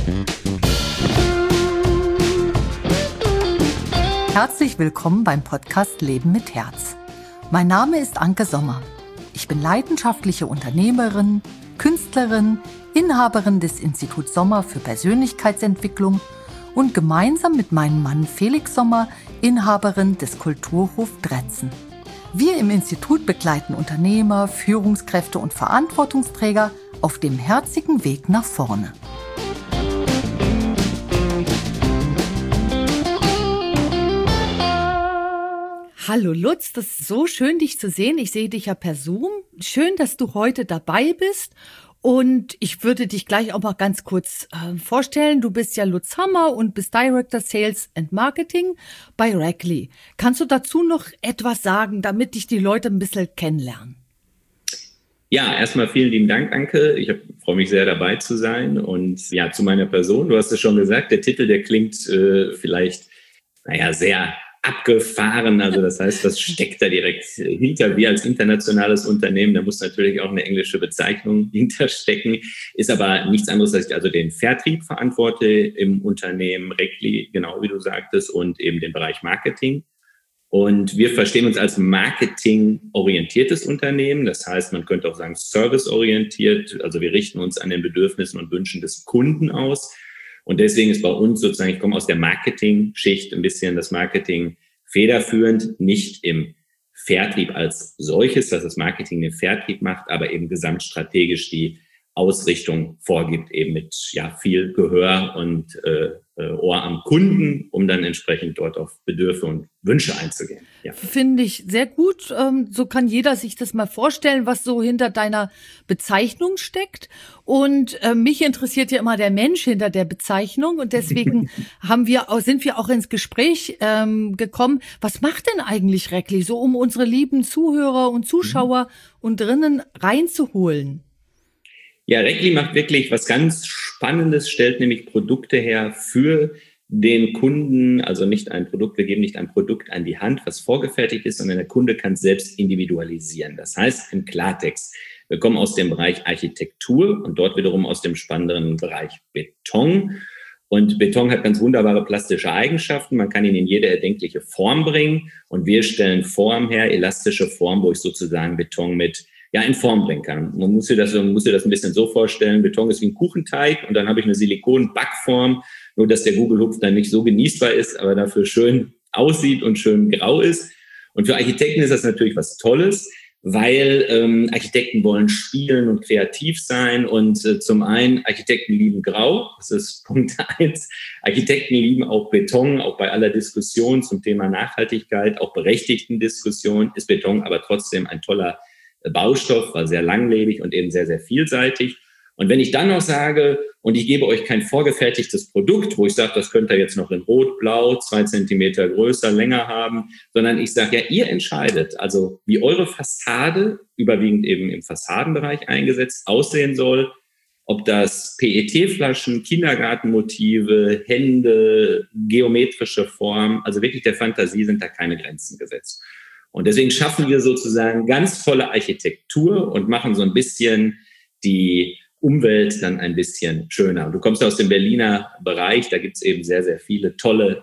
Herzlich willkommen beim Podcast Leben mit Herz. Mein Name ist Anke Sommer. Ich bin leidenschaftliche Unternehmerin, Künstlerin, Inhaberin des Instituts Sommer für Persönlichkeitsentwicklung und gemeinsam mit meinem Mann Felix Sommer Inhaberin des Kulturhof Dretzen. Wir im Institut begleiten Unternehmer, Führungskräfte und Verantwortungsträger auf dem herzigen Weg nach vorne. Hallo Lutz, das ist so schön, dich zu sehen. Ich sehe dich ja per Zoom. Schön, dass du heute dabei bist. Und ich würde dich gleich auch mal ganz kurz vorstellen. Du bist ja Lutz Hammer und bist Director Sales and Marketing bei Reckley. Kannst du dazu noch etwas sagen, damit dich die Leute ein bisschen kennenlernen? Ja, erstmal vielen lieben Dank, Anke. Ich freue mich sehr, dabei zu sein. Und ja, zu meiner Person, du hast es schon gesagt, der Titel, der klingt vielleicht, sehr abgefahren, also das heißt, das steckt da direkt hinter. Wir als internationales Unternehmen, da muss natürlich auch eine englische Bezeichnung hinterstecken, ist aber nichts anderes, als ich also den Vertrieb verantworte im Unternehmen Reckley, genau wie du sagtest, und eben den Bereich Marketing. Und wir verstehen uns als marketingorientiertes Unternehmen, das heißt, man könnte auch sagen serviceorientiert, also wir richten uns an den Bedürfnissen und Wünschen des Kunden aus. Und deswegen ist bei uns sozusagen, ich komme aus der Marketing-Schicht, ein bisschen das Marketing federführend, nicht im Vertrieb als solches, dass das Marketing den Vertrieb macht, aber eben gesamtstrategisch die Ausrichtung vorgibt, eben mit viel Gehör und Ohr am Kunden, um dann entsprechend dort auf Bedürfe und Wünsche einzugehen. Ja. Finde ich sehr gut. So kann jeder sich das mal vorstellen, was so hinter deiner Bezeichnung steckt. Und mich interessiert ja immer der Mensch hinter der Bezeichnung. Und deswegen sind wir auch ins Gespräch gekommen. Was macht denn eigentlich Reckley, so um unsere lieben Zuhörer und Zuschauer und drinnen reinzuholen? Ja, Reckley macht wirklich was ganz Spannendes, stellt nämlich Produkte her für den Kunden, also wir geben nicht ein Produkt an die Hand, was vorgefertigt ist, sondern der Kunde kann es selbst individualisieren. Das heißt im Klartext, wir kommen aus dem Bereich Architektur und dort wiederum aus dem spannenderen Bereich Beton. Und Beton hat ganz wunderbare plastische Eigenschaften. Man kann ihn in jede erdenkliche Form bringen. Und wir stellen Form her, elastische Form, wo ich sozusagen Beton in Form bringen kann. Man muss sich das ein bisschen so vorstellen, Beton ist wie ein Kuchenteig und dann habe ich eine Silikon-Backform, nur dass der Gugelhupf dann nicht so genießbar ist, aber dafür schön aussieht und schön grau ist. Und für Architekten ist das natürlich was Tolles, weil Architekten wollen spielen und kreativ sein und zum einen, Architekten lieben Grau, das ist Punkt 1. Architekten lieben auch Beton, auch bei aller Diskussion zum Thema Nachhaltigkeit, auch berechtigten Diskussion ist Beton aber trotzdem ein toller Baustoff, war sehr langlebig und eben sehr, sehr vielseitig. Und wenn ich dann noch sage, und ich gebe euch kein vorgefertigtes Produkt, wo ich sage, das könnt ihr jetzt noch in Rot, Blau, 2 Zentimeter größer, länger haben, sondern ich sage, ihr entscheidet, also wie eure Fassade, überwiegend eben im Fassadenbereich eingesetzt, aussehen soll, ob das PET-Flaschen, Kindergartenmotive, Hände, geometrische Formen, also wirklich der Fantasie sind da keine Grenzen gesetzt. Und deswegen schaffen wir sozusagen ganz tolle Architektur und machen so ein bisschen die Umwelt dann ein bisschen schöner. Und du kommst aus dem Berliner Bereich, da gibt's eben sehr, sehr viele tolle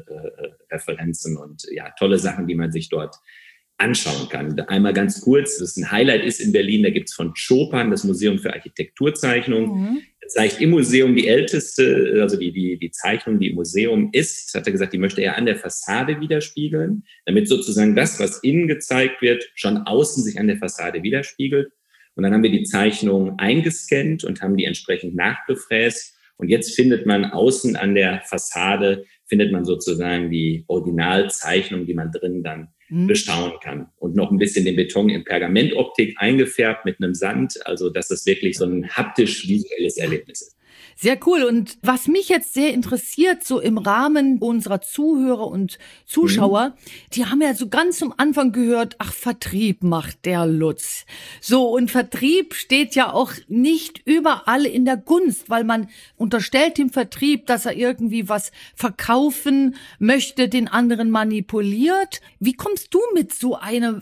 Referenzen und tolle Sachen, die man sich dort anschauen kann. Einmal ganz kurz, das ein Highlight ist in Berlin, da gibt's von Chopin das Museum für Architekturzeichnung. Er zeigt im Museum die älteste, also die Zeichnung, die im Museum ist, hat er gesagt, die möchte er an der Fassade widerspiegeln, damit sozusagen das, was innen gezeigt wird, schon außen sich an der Fassade widerspiegelt. Und dann haben wir die Zeichnung eingescannt und haben die entsprechend nachbefräst. Und jetzt findet man außen an der Fassade, sozusagen die Originalzeichnung, die man drin dann bestaunen kann. Und noch ein bisschen den Beton in Pergamentoptik eingefärbt mit einem Sand, also dass es wirklich so ein haptisch-visuelles Erlebnis ist. Sehr cool. Und was mich jetzt sehr interessiert, so im Rahmen unserer Zuhörer und Zuschauer, die haben ja so ganz am Anfang gehört, ach, Vertrieb macht der Lutz. So, und Vertrieb steht ja auch nicht überall in der Gunst, weil man unterstellt dem Vertrieb, dass er irgendwie was verkaufen möchte, den anderen manipuliert. Wie kommst du mit so einem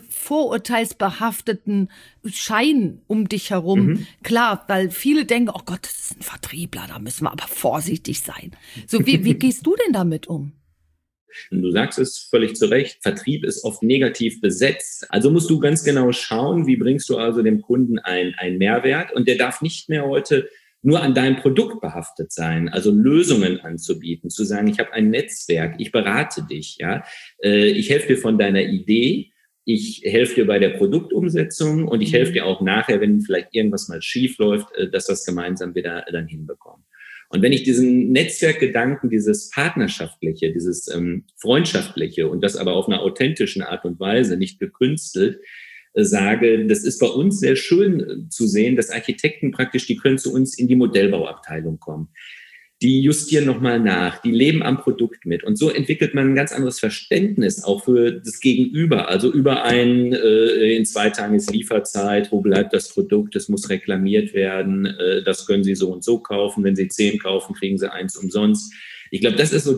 vorurteilsbehafteten Schein um dich herum? Klar, weil viele denken, oh Gott, das ist ein Vertriebler. Vertriebler, da müssen wir aber vorsichtig sein. So, wie gehst du denn damit um? Du sagst es völlig zu Recht, Vertrieb ist oft negativ besetzt. Also musst du ganz genau schauen, wie bringst du also dem Kunden einen Mehrwert. Und der darf nicht mehr heute nur an deinem Produkt behaftet sein, also Lösungen anzubieten, zu sagen, ich habe ein Netzwerk, ich berate dich, ja, ich helfe dir von deiner Idee, ich helfe dir bei der Produktumsetzung und ich helfe dir auch nachher, wenn vielleicht irgendwas mal schief läuft, dass wir es gemeinsam wieder dann hinbekommen. Und wenn ich diesen Netzwerkgedanken, dieses Partnerschaftliche, dieses Freundschaftliche und das aber auf einer authentischen Art und Weise, nicht gekünstelt, sage, das ist bei uns sehr schön zu sehen, dass Architekten praktisch, die können zu uns in die Modellbauabteilung kommen. Die justieren nochmal nach, die leben am Produkt mit. Und so entwickelt man ein ganz anderes Verständnis auch für das Gegenüber. Also über in 2 Tagen ist Lieferzeit, wo bleibt das Produkt, das muss reklamiert werden, das können Sie so und so kaufen. Wenn Sie 10 kaufen, kriegen Sie 1 umsonst. Ich glaube, das ist so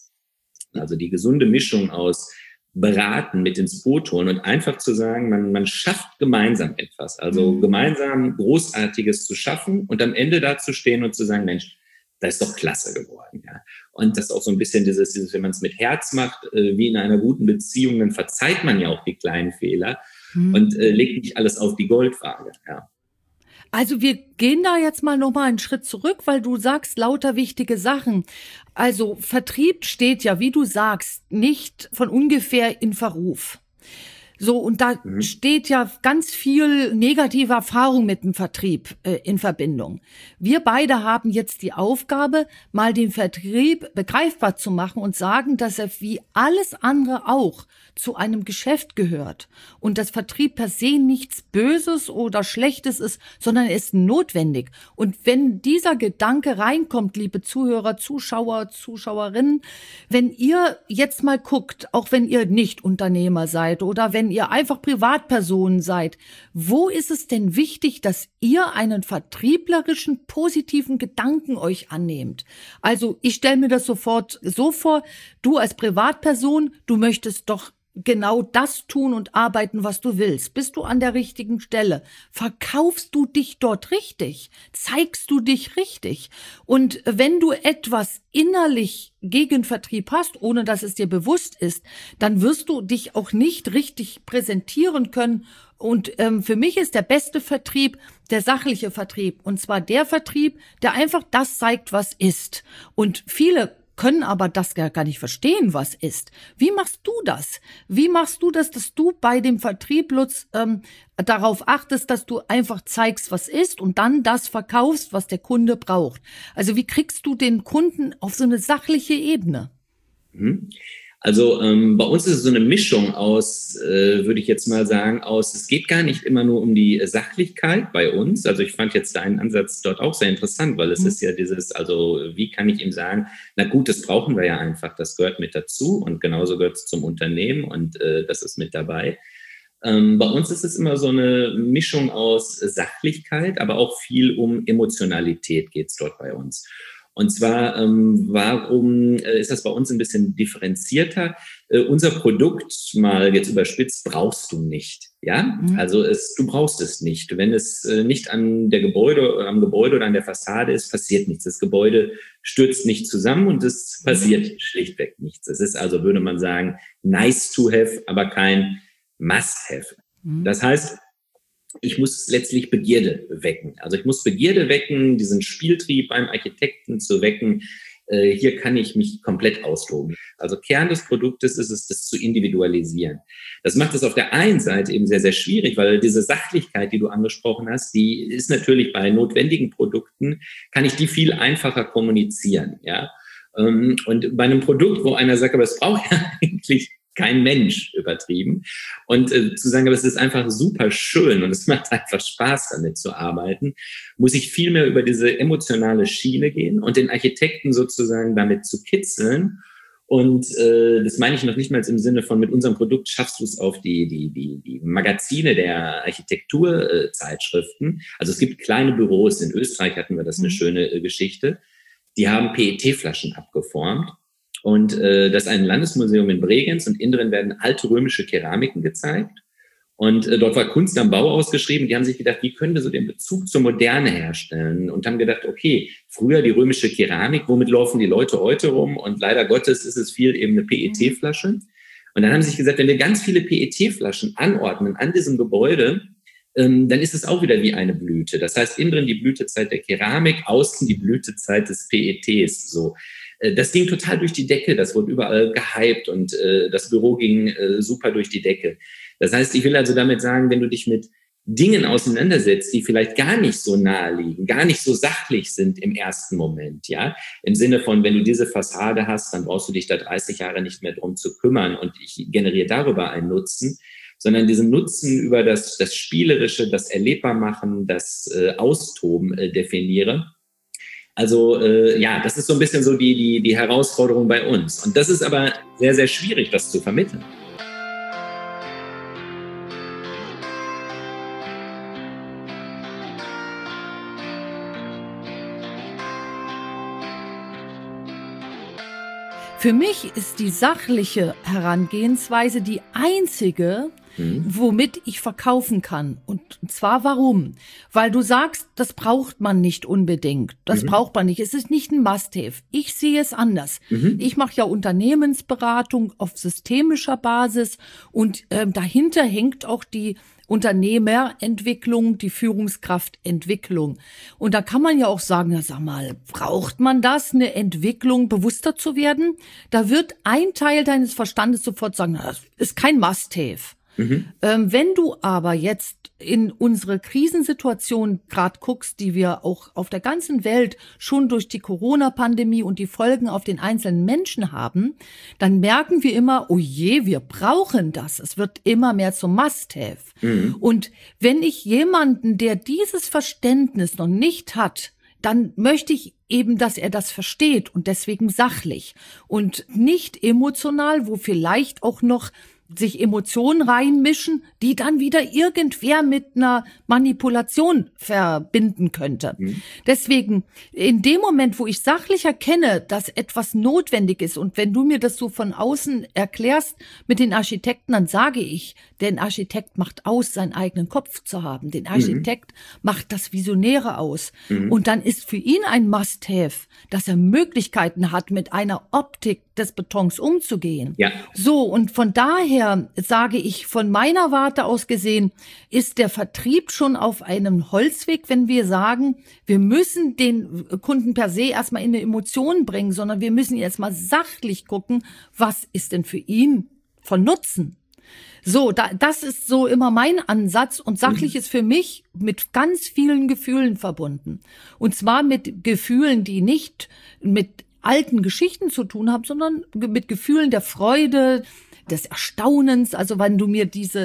also die gesunde Mischung aus beraten, mit ins Boot holen und einfach zu sagen, man schafft gemeinsam etwas. Also gemeinsam Großartiges zu schaffen und am Ende da zu stehen und zu sagen, Mensch, das ist doch klasse geworden. Ja. Und das ist auch so ein bisschen dieses, wenn man es mit Herz macht, wie in einer guten Beziehung, dann verzeiht man ja auch die kleinen Fehler und legt nicht alles auf die Goldwaage. Ja. Also wir gehen da jetzt mal nochmal einen Schritt zurück, weil du sagst lauter wichtige Sachen. Also Vertrieb steht ja, wie du sagst, nicht von ungefähr in Verruf. So, und da steht ja ganz viel negative Erfahrung mit dem Vertrieb in Verbindung. Wir beide haben jetzt die Aufgabe, mal den Vertrieb begreifbar zu machen und sagen, dass er wie alles andere auch zu einem Geschäft gehört und dass Vertrieb per se nichts Böses oder Schlechtes ist, sondern er ist notwendig. Und wenn dieser Gedanke reinkommt, liebe Zuhörer, Zuschauer, Zuschauerinnen, wenn ihr jetzt mal guckt, auch wenn ihr nicht Unternehmer seid oder wenn ihr einfach Privatpersonen seid, wo ist es denn wichtig, dass ihr einen vertrieblerischen, positiven Gedanken euch annehmt? Also ich stelle mir das sofort so vor, du als Privatperson, du möchtest doch genau das tun und arbeiten, was du willst. Bist du an der richtigen Stelle? Verkaufst du dich dort richtig? Zeigst du dich richtig? Und wenn du etwas innerlich gegen Vertrieb hast, ohne dass es dir bewusst ist, dann wirst du dich auch nicht richtig präsentieren können. Und für mich ist der beste Vertrieb der sachliche Vertrieb. Und zwar der Vertrieb, der einfach das zeigt, was ist. Und viele können aber das gar nicht verstehen, was ist. Wie machst du das? Wie machst du das, dass du bei dem Vertrieb, Lutz, darauf achtest, dass du einfach zeigst, was ist und dann das verkaufst, was der Kunde braucht? Also wie kriegst du den Kunden auf so eine sachliche Ebene? Also bei uns ist es so eine Mischung aus, würde ich jetzt mal sagen, es geht gar nicht immer nur um die Sachlichkeit bei uns. Also ich fand jetzt deinen Ansatz dort auch sehr interessant, weil es ist ja also wie kann ich ihm sagen, na gut, das brauchen wir ja einfach, das gehört mit dazu und genauso gehört es zum Unternehmen und das ist mit dabei. Bei uns ist es immer so eine Mischung aus Sachlichkeit, aber auch viel um Emotionalität geht es dort bei uns. Und zwar, warum ist das bei uns ein bisschen differenzierter? Unser Produkt, mal jetzt überspitzt, brauchst du nicht. Ja, also du brauchst es nicht. Wenn es nicht am Gebäude oder an der Fassade ist, passiert nichts. Das Gebäude stürzt nicht zusammen und es passiert schlichtweg nichts. Es ist also, würde man sagen, nice to have, aber kein must have. Das heißt, ich muss letztlich Begierde wecken. Also ich muss Begierde wecken, diesen Spieltrieb beim Architekten zu wecken. Hier kann ich mich komplett austoben. Also Kern des Produktes ist es, das zu individualisieren. Das macht es auf der einen Seite eben sehr, sehr schwierig, weil diese Sachlichkeit, die du angesprochen hast, die ist natürlich bei notwendigen Produkten, kann ich die viel einfacher kommunizieren. Ja? Und bei einem Produkt, wo einer sagt, aber es braucht ja eigentlich kein Mensch, übertrieben. Und zu sagen, aber es ist einfach super schön und es macht einfach Spaß, damit zu arbeiten, muss ich viel mehr über diese emotionale Schiene gehen und den Architekten sozusagen damit zu kitzeln. Und das meine ich noch nicht mal im Sinne von, mit unserem Produkt schaffst du es auf die Magazine der Architekturzeitschriften. Also es gibt kleine Büros, in Österreich hatten wir das eine schöne Geschichte, die haben PET-Flaschen abgeformt. Und das ist ein Landesmuseum in Bregenz und innen drin werden alte römische Keramiken gezeigt. Und dort war Kunst am Bau ausgeschrieben. Die haben sich gedacht, wie können wir so den Bezug zur Moderne herstellen? Und haben gedacht, okay, früher die römische Keramik, womit laufen die Leute heute rum? Und leider Gottes ist es viel eben eine PET-Flasche. Und dann haben sie sich gesagt, wenn wir ganz viele PET-Flaschen anordnen an diesem Gebäude, dann ist es auch wieder wie eine Blüte. Das heißt, innen drin die Blütezeit der Keramik, außen die Blütezeit des PETs. So. Das ging total durch die Decke, das wurde überall gehypt und das Büro ging super durch die Decke. Das heißt, ich will also damit sagen, wenn du dich mit Dingen auseinandersetzt, die vielleicht gar nicht so nahe liegen, gar nicht so sachlich sind im ersten Moment, ja, im Sinne von, wenn du diese Fassade hast, dann brauchst du dich da 30 Jahre nicht mehr drum zu kümmern und ich generiere darüber einen Nutzen, sondern diesen Nutzen über das Spielerische, das Erlebbarmachen, das Austoben definiere. Also ja, das ist so ein bisschen so die Herausforderung bei uns. Und das ist aber sehr, sehr schwierig, das zu vermitteln. Für mich ist die sachliche Herangehensweise die einzige, womit ich verkaufen kann. Und zwar warum? Weil du sagst, das braucht man nicht unbedingt. Das braucht man nicht. Es ist nicht ein Must-have. Ich sehe es anders. Ich mache ja Unternehmensberatung auf systemischer Basis und dahinter hängt auch die Unternehmerentwicklung, die Führungskraftentwicklung. Und da kann man ja auch sagen, na sag mal, braucht man das, eine Entwicklung, bewusster zu werden? Da wird ein Teil deines Verstandes sofort sagen, na, das ist kein Must-have. Wenn du aber jetzt in unsere Krisensituation gerade guckst, die wir auch auf der ganzen Welt schon durch die Corona-Pandemie und die Folgen auf den einzelnen Menschen haben, dann merken wir immer, oh je, wir brauchen das. Es wird immer mehr zum Must-have. Und wenn ich jemanden, der dieses Verständnis noch nicht hat, dann möchte ich eben, dass er das versteht und deswegen sachlich und nicht emotional, wo vielleicht auch noch sich Emotionen reinmischen, die dann wieder irgendwer mit einer Manipulation verbinden könnte. Deswegen, in dem Moment, wo ich sachlich erkenne, dass etwas notwendig ist, und wenn du mir das so von außen erklärst mit den Architekten, dann sage ich, der Architekt macht aus, seinen eigenen Kopf zu haben. Den Architekt macht das Visionäre aus. Und dann ist für ihn ein Must-have, dass er Möglichkeiten hat, mit einer Optik des Betons umzugehen. Ja. So, und von daher sage ich, von meiner Warte aus gesehen, ist der Vertrieb schon auf einem Holzweg, wenn wir sagen, wir müssen den Kunden per se erstmal in eine Emotion bringen, sondern wir müssen erstmal sachlich gucken, was ist denn für ihn von Nutzen? So, das ist so immer mein Ansatz und sachlich ist für mich mit ganz vielen Gefühlen verbunden. Und zwar mit Gefühlen, die nicht mit alten Geschichten zu tun haben, sondern mit Gefühlen der Freude, des Erstaunens. Also wenn du mir diese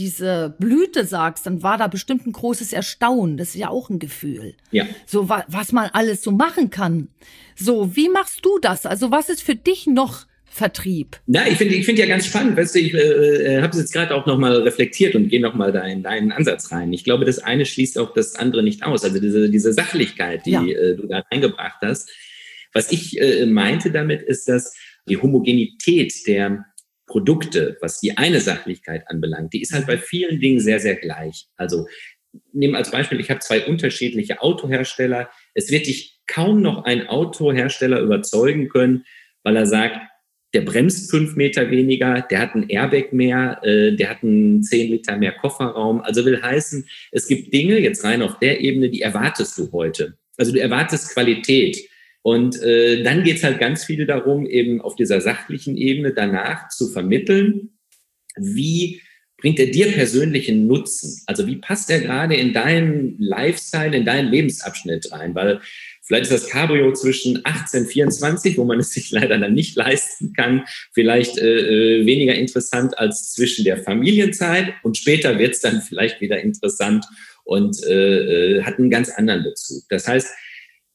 Blüte sagst, dann war da bestimmt ein großes Erstaunen. Das ist ja auch ein Gefühl. Ja. So, was man alles so machen kann. So, wie machst du das? Also was ist für dich noch Vertrieb? Na, ich finde ja ganz spannend, weißt du, ich habe es jetzt gerade auch nochmal reflektiert und gehe nochmal da in deinen Ansatz rein. Ich glaube, das eine schließt auch das andere nicht aus. Also diese Sachlichkeit, die du da reingebracht hast. Was ich meinte damit ist, dass die Homogenität der Produkte, was die eine Sachlichkeit anbelangt, die ist halt bei vielen Dingen sehr, sehr gleich. Also nehmen als Beispiel, ich habe 2 unterschiedliche Autohersteller. Es wird dich kaum noch ein Autohersteller überzeugen können, weil er sagt, der bremst 5 Meter weniger, der hat ein Airbag mehr, der hat einen 10 Liter mehr Kofferraum. Also will heißen, es gibt Dinge, jetzt rein auf der Ebene, die erwartest du heute. Also du erwartest Qualität. Und dann geht es halt ganz viel darum, eben auf dieser sachlichen Ebene danach zu vermitteln, wie bringt er dir persönlichen Nutzen? Also wie passt er gerade in deinen Lifestyle, in deinen Lebensabschnitt rein? Weil vielleicht ist das Cabrio zwischen 18, 24, wo man es sich leider dann nicht leisten kann, vielleicht weniger interessant als zwischen der Familienzeit. Und später wird es dann vielleicht wieder interessant und hat einen ganz anderen Bezug. Das heißt,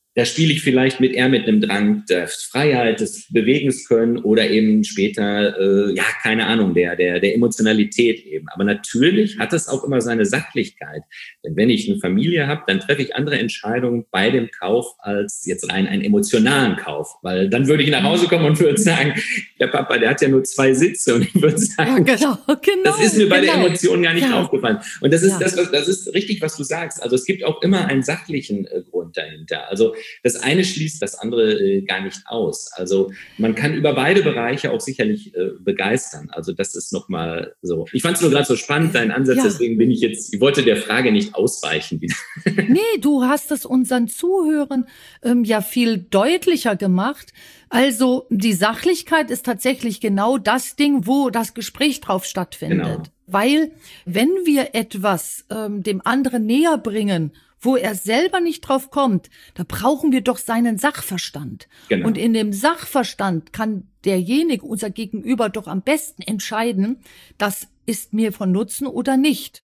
da spiele ich vielleicht mit einem Drang der Freiheit, des Bewegens können oder eben später, keine Ahnung, der Emotionalität eben. Aber natürlich hat es auch immer seine Sachlichkeit. Denn wenn ich eine Familie habe, dann treffe ich andere Entscheidungen bei dem Kauf als jetzt rein einen emotionalen Kauf. Weil dann würde ich nach Hause kommen und würde sagen, der Papa, der hat ja nur 2 Sitze. Und ich würde sagen, genau. Das ist mir bei der Emotion gar nicht aufgefallen. Und das ist Ja. das ist richtig, was du sagst. Also es gibt auch immer einen sachlichen Grund dahinter. Also das eine schließt das andere gar nicht aus. Also man kann über beide Bereiche auch sicherlich begeistern. Also das ist nochmal so. Ich fand es nur gerade so spannend, dein Ansatz, deswegen ich wollte der Frage nicht ausweichen. Nee, du hast es unseren Zuhörern ja viel deutlicher gemacht. Also die Sachlichkeit ist tatsächlich genau das Ding, wo das Gespräch drauf stattfindet. Genau. Weil wenn wir etwas dem anderen näher bringen, wo er selber nicht drauf kommt, da brauchen wir doch seinen Sachverstand. Genau. Und in dem Sachverstand kann derjenige, unser Gegenüber, doch am besten entscheiden, das ist mir von Nutzen oder nicht.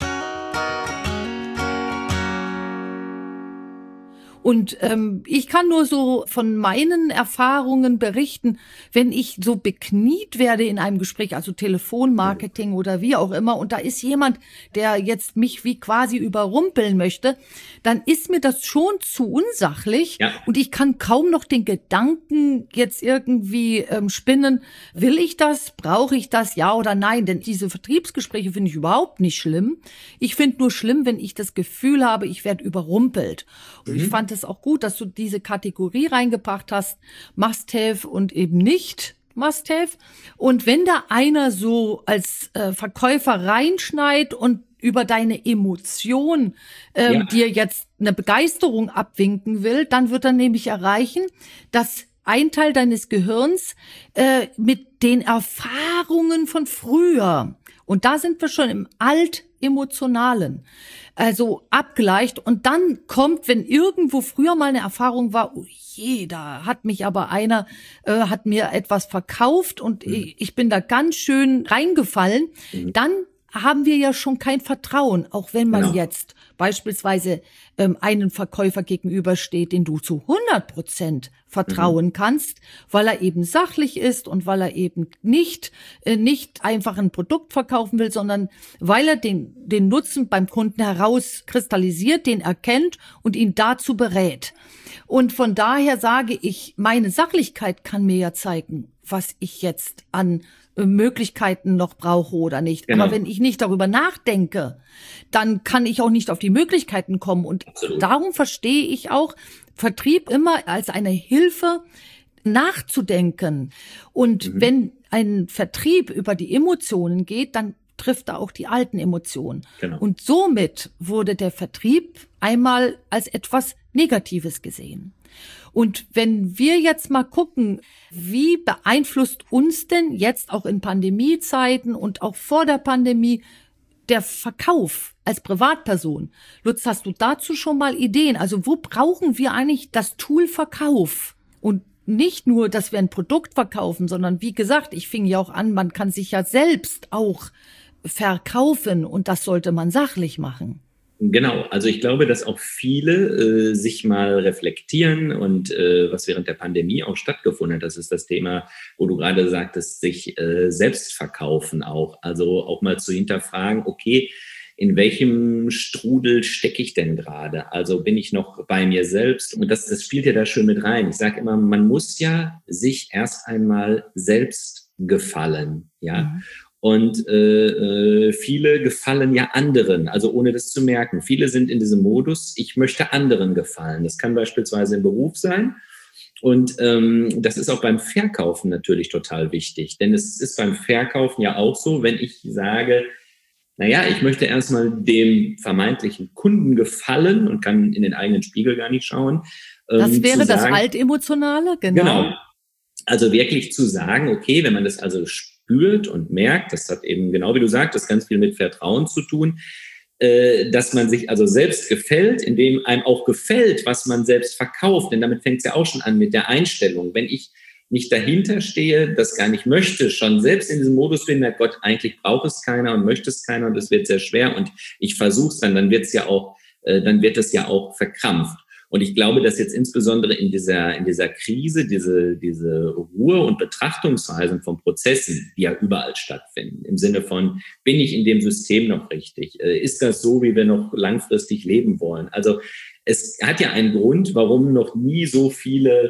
Und ich kann nur so von meinen Erfahrungen berichten, wenn ich so bekniet werde in einem Gespräch, also Telefonmarketing oder wie auch immer, und da ist jemand, der jetzt mich wie quasi überrumpeln möchte, dann ist mir das schon zu unsachlich und ich kann kaum noch den Gedanken jetzt irgendwie spinnen, will ich das, brauche ich das, ja oder nein? Denn diese Vertriebsgespräche finde ich überhaupt nicht schlimm. Ich finde nur schlimm, wenn ich das Gefühl habe, ich werde überrumpelt. Und ich fand es auch gut, dass du diese Kategorie reingebracht hast, Must-Have und eben nicht Must-Have. Und wenn da einer so als Verkäufer reinschneit und über deine Emotion dir jetzt eine Begeisterung abwinken will, dann wird er nämlich erreichen, dass ein Teil deines Gehirns mit den Erfahrungen von früher, und da sind wir schon im Altemotionalen, also abgleicht, und dann kommt, wenn irgendwo früher mal eine Erfahrung war, oh je, da hat mich aber einer, hat mir etwas verkauft und ich bin da ganz schön reingefallen, dann haben wir ja schon kein Vertrauen, auch wenn man jetzt beispielsweise einen Verkäufer gegenübersteht, den du zu 100% vertrauen kannst, weil er eben sachlich ist und weil er eben nicht einfach ein Produkt verkaufen will, sondern weil er den Nutzen beim Kunden herauskristallisiert, den erkennt und ihn dazu berät. Und von daher sage ich, meine Sachlichkeit kann mir ja zeigen, was ich jetzt an Möglichkeiten noch brauche oder nicht. Genau. Aber wenn ich nicht darüber nachdenke, dann kann ich auch nicht auf die Möglichkeiten kommen. Und darum verstehe ich auch Vertrieb immer als eine Hilfe, nachzudenken. Und wenn ein Vertrieb über die Emotionen geht, dann trifft er auch die alten Emotionen. Genau. Und somit wurde der Vertrieb einmal als etwas Negatives gesehen. Und wenn wir jetzt mal gucken, wie beeinflusst uns denn jetzt auch in Pandemiezeiten und auch vor der Pandemie der Verkauf als Privatperson? Lutz, hast du dazu schon mal Ideen? Also wo brauchen wir eigentlich das Tool Verkauf? Und nicht nur, dass wir ein Produkt verkaufen, sondern wie gesagt, ich fing ja auch an, man kann sich ja selbst auch verkaufen und das sollte man sachlich machen. Genau, also ich glaube, dass auch viele sich mal reflektieren und was während der Pandemie auch stattgefunden hat, das ist das Thema, wo du gerade sagtest, sich selbst verkaufen auch. Also auch mal zu hinterfragen, okay, in welchem Strudel stecke ich denn gerade? Also bin ich noch bei mir selbst? Und das spielt ja da schön mit rein. Ich sage immer, man muss ja sich erst einmal selbst gefallen, ja. Und viele gefallen ja anderen, also ohne das zu merken. Viele sind in diesem Modus, ich möchte anderen gefallen. Das kann beispielsweise im Beruf sein. Und das ist auch beim Verkaufen natürlich total wichtig. Denn es ist beim Verkaufen ja auch so, wenn ich sage, naja, ich möchte erstmal dem vermeintlichen Kunden gefallen und kann in den eigenen Spiegel gar nicht schauen. Das wäre das Altemotionale, Genau. Also wirklich zu sagen, okay, wenn man das also spürt und merkt, das hat eben, genau wie du sagtest, ganz viel mit Vertrauen zu tun, dass man sich also selbst gefällt, indem einem auch gefällt, was man selbst verkauft. Denn damit fängt es ja auch schon an mit der Einstellung. Wenn ich nicht dahinter stehe, das gar nicht möchte, schon selbst in diesem Modus bin, Gott, eigentlich braucht es keiner und möchte es keiner und es wird sehr schwer und ich versuche es dann wird es ja auch verkrampft. Und ich glaube, dass jetzt insbesondere in dieser Krise diese Ruhe- und Betrachtungsweisen von Prozessen, die ja überall stattfinden, im Sinne von, bin ich in dem System noch richtig? Ist das so, wie wir noch langfristig leben wollen? Also es hat ja einen Grund, warum noch nie so viele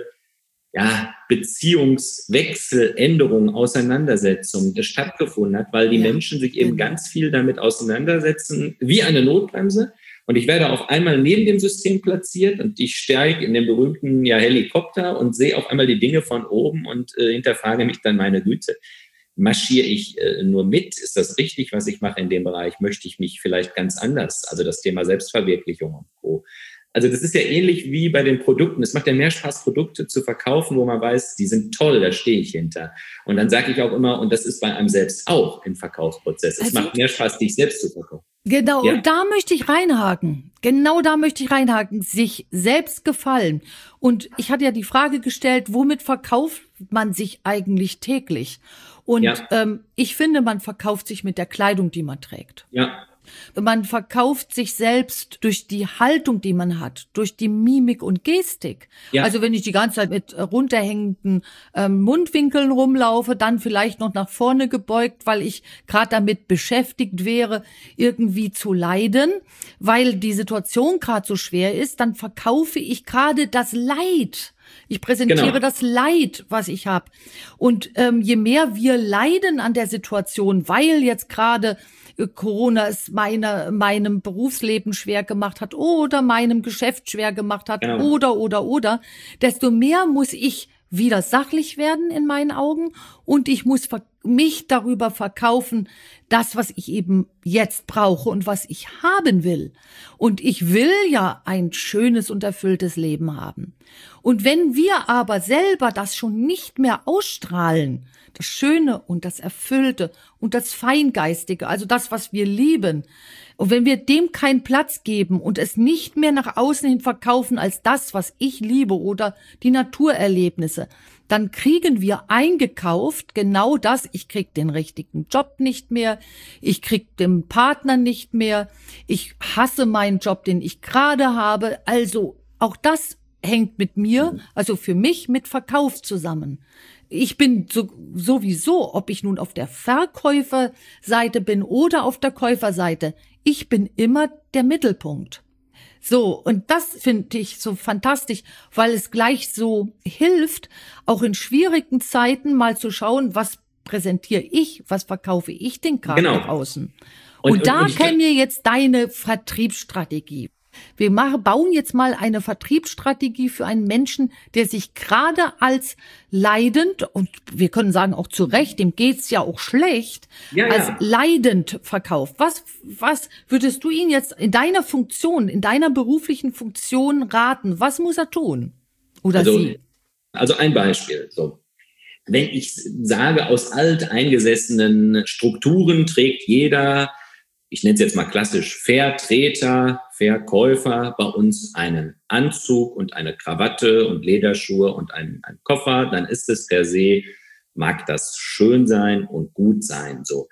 Beziehungswechsel, Änderungen, Auseinandersetzungen stattgefunden hat, weil die Menschen sich eben ganz viel damit auseinandersetzen, wie eine Notbremse. Und ich werde auf einmal neben dem System platziert und ich steige in den berühmten Helikopter und sehe auf einmal die Dinge von oben und hinterfrage mich dann, meine Güte, marschiere ich nur mit? Ist das richtig, was ich mache in dem Bereich? Möchte ich mich vielleicht ganz anders? Also das Thema Selbstverwirklichung und Co. Also das ist ja ähnlich wie bei den Produkten. Es macht ja mehr Spaß, Produkte zu verkaufen, wo man weiß, die sind toll, da stehe ich hinter. Und dann sage ich auch immer, und das ist bei einem selbst auch im Verkaufsprozess, es macht mehr Spaß, dich selbst zu verkaufen. Genau, ja. Und da möchte ich reinhaken. Genau da möchte ich reinhaken. Sich selbst gefallen. Und ich hatte ja die Frage gestellt, womit verkauft man sich eigentlich täglich? Und ich finde, man verkauft sich mit der Kleidung, die man trägt. Ja. Man verkauft sich selbst durch die Haltung, die man hat, durch die Mimik und Gestik. Ja. Also wenn ich die ganze Zeit mit runterhängenden Mundwinkeln rumlaufe, dann vielleicht noch nach vorne gebeugt, weil ich gerade damit beschäftigt wäre, irgendwie zu leiden, weil die Situation gerade so schwer ist, dann verkaufe ich gerade das Leid. Ich präsentiere das Leid, was ich habe. Und je mehr wir leiden an der Situation, weil jetzt gerade Corona es meinem Berufsleben schwer gemacht hat oder meinem Geschäft schwer gemacht hat oder, desto mehr muss ich wieder sachlich werden in meinen Augen und ich muss mich darüber verkaufen, das, was ich eben jetzt brauche und was ich haben will. Und ich will ja ein schönes und erfülltes Leben haben. Und wenn wir aber selber das schon nicht mehr ausstrahlen, das Schöne und das Erfüllte und das Feingeistige, also das, was wir lieben, und wenn wir dem keinen Platz geben und es nicht mehr nach außen hin verkaufen als das, was ich liebe oder die Naturerlebnisse, dann kriegen wir eingekauft genau das. Ich krieg den richtigen Job nicht mehr, ich krieg den Partner nicht mehr, ich hasse meinen Job, den ich gerade habe. Also auch das hängt mit mir, also für mich mit Verkauf zusammen. Ich bin sowieso, ob ich nun auf der Verkäuferseite bin oder auf der Käuferseite, ich bin immer der Mittelpunkt. So, und das finde ich so fantastisch, weil es gleich so hilft, auch in schwierigen Zeiten mal zu schauen, was präsentiere ich, was verkaufe ich denn gerade nach außen. Und da käme mir jetzt deine Vertriebsstrategie. Wir bauen jetzt mal eine Vertriebsstrategie für einen Menschen, der sich gerade als leidend, und wir können sagen auch zu Recht, dem geht's ja auch schlecht, als leidend verkauft. Was würdest du ihm jetzt in deiner Funktion, in deiner beruflichen Funktion raten? Was muss er tun? Oder sie? Also ein Beispiel. So. Wenn ich sage, aus alteingesessenen Strukturen trägt jeder, ich nenne es jetzt mal klassisch, Vertreter, Verkäufer bei uns einen Anzug und eine Krawatte und Lederschuhe und einen Koffer, dann ist es per se, mag das schön sein und gut sein. So.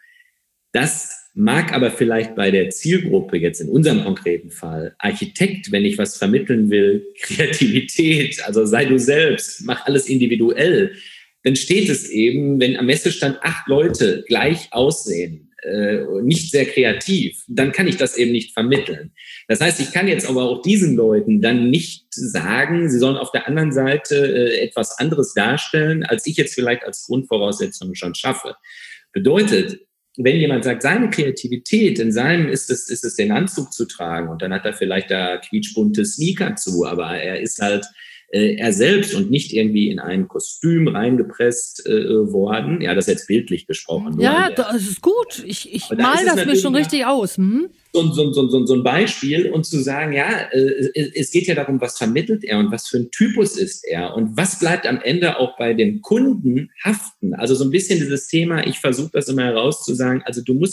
Das mag aber vielleicht bei der Zielgruppe jetzt in unserem konkreten Fall, Architekt, wenn ich was vermitteln will, Kreativität, also sei du selbst, mach alles individuell, dann steht es eben, wenn am Messestand 8 Leute gleich aussehen, nicht sehr kreativ, dann kann ich das eben nicht vermitteln. Das heißt, ich kann jetzt aber auch diesen Leuten dann nicht sagen, sie sollen auf der anderen Seite etwas anderes darstellen, als ich jetzt vielleicht als Grundvoraussetzung schon schaffe. Bedeutet, wenn jemand sagt, seine Kreativität, in seinem ist es den Anzug zu tragen und dann hat er vielleicht da quietschbunte Sneaker zu, aber er ist halt er selbst und nicht irgendwie in ein Kostüm reingepresst worden. Ja, das ist jetzt bildlich gesprochen. Ja, das ist gut. Ich mal das mir schon richtig aus. So ein Beispiel und zu sagen, ja, es geht ja darum, was vermittelt er und was für ein Typus ist er und was bleibt am Ende auch bei dem Kunden haften. Also so ein bisschen dieses Thema, ich versuche das immer herauszusagen, also du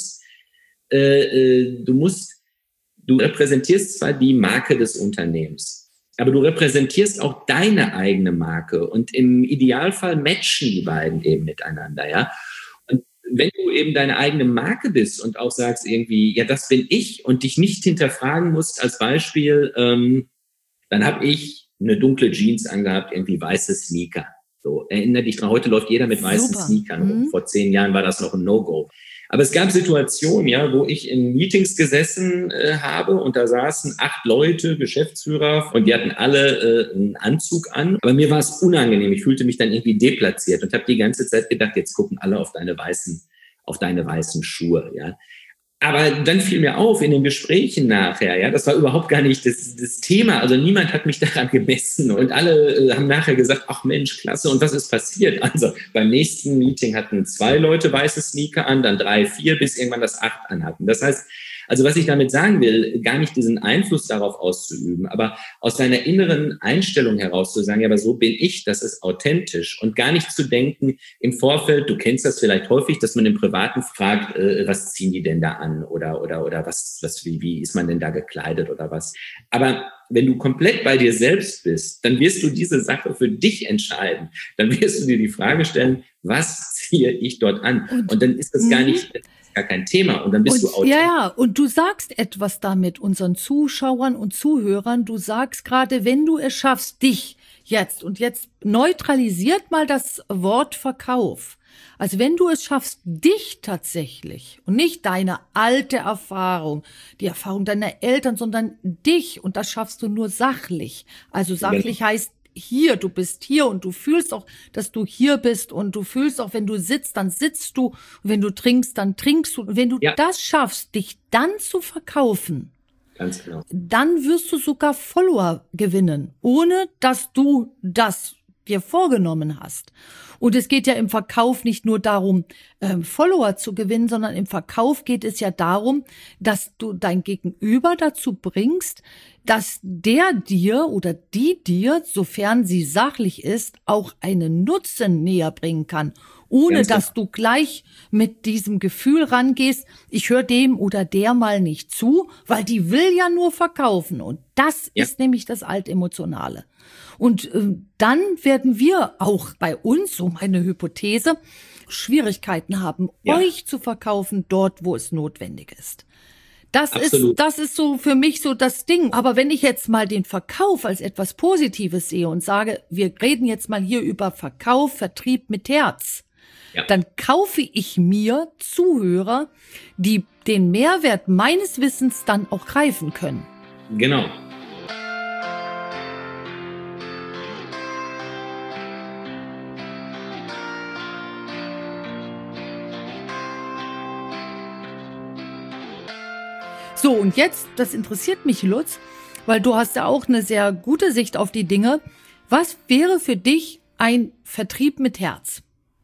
repräsentierst zwar die Marke des Unternehmens, aber du repräsentierst auch deine eigene Marke und im Idealfall matchen die beiden eben miteinander, ja. Und wenn du eben deine eigene Marke bist und auch sagst irgendwie, ja, das bin ich und dich nicht hinterfragen musst als Beispiel, dann habe ich eine dunkle Jeans angehabt, irgendwie weiße Sneaker. So, erinnere dich dran, heute läuft jeder mit weißen Sneakern rum. Vor 10 Jahren war das noch ein No-Go. Aber es gab Situationen, ja, wo ich in Meetings gesessen habe und da saßen 8 Leute, Geschäftsführer, und die hatten alle einen Anzug an. Aber mir war es unangenehm. Ich fühlte mich dann irgendwie deplatziert und habe die ganze Zeit gedacht, jetzt gucken alle auf deine weißen Schuhe, ja. Aber dann fiel mir auf in den Gesprächen nachher, ja, das war überhaupt gar nicht das Thema. Also niemand hat mich daran gemessen und alle haben nachher gesagt, ach Mensch, klasse, und was ist passiert? Also beim nächsten Meeting hatten 2 Leute weiße Sneaker an, dann 3, 4, bis irgendwann das 8 anhatten. Das heißt, also was ich damit sagen will, gar nicht diesen Einfluss darauf auszuüben, aber aus deiner inneren Einstellung heraus zu sagen, ja, aber so bin ich, das ist authentisch, und gar nicht zu denken im Vorfeld, du kennst das vielleicht häufig, dass man im Privaten fragt, was ziehen die denn da an oder wie ist man denn da gekleidet oder was. Aber wenn du komplett bei dir selbst bist, dann wirst du diese Sache für dich entscheiden. Dann wirst du dir die Frage stellen, was ziehe ich dort an? Und dann ist das gar kein Thema, und dann bist du authentisch. Ja, und du sagst etwas damit unseren Zuschauern und Zuhörern. Du sagst gerade, wenn du es schaffst, dich jetzt neutralisiert mal das Wort Verkauf. Also wenn du es schaffst, dich tatsächlich und nicht deine alte Erfahrung, die Erfahrung deiner Eltern, sondern dich, und das schaffst du nur sachlich. Also sachlich heißt hier, du bist hier und du fühlst auch, dass du hier bist, und du fühlst auch, wenn du sitzt, dann sitzt du, und wenn du trinkst, dann trinkst du. Und wenn du das schaffst, dich dann zu verkaufen, ganz genau, dann wirst du sogar Follower gewinnen, ohne dass du das dir vorgenommen hast. Und es geht ja im Verkauf nicht nur darum, Follower zu gewinnen, sondern im Verkauf geht es ja darum, dass du dein Gegenüber dazu bringst, dass der dir oder die dir, sofern sie sachlich ist, auch einen Nutzen näher bringen kann, ohne dass du gleich mit diesem Gefühl rangehst, ich höre dem oder der mal nicht zu, weil die will ja nur verkaufen. Und das ist nämlich das Altemotionale. Und dann werden wir auch bei uns, so meine Hypothese, Schwierigkeiten haben, euch zu verkaufen dort, wo es notwendig ist. Das ist so für mich so das Ding. Aber wenn ich jetzt mal den Verkauf als etwas Positives sehe und sage, wir reden jetzt mal hier über Verkauf, Vertrieb mit Herz, dann kaufe ich mir Zuhörer, die den Mehrwert meines Wissens dann auch greifen können. Genau. So, und jetzt, das interessiert mich, Lutz, weil du hast ja auch eine sehr gute Sicht auf die Dinge. Was wäre für dich ein Vertrieb mit Herz?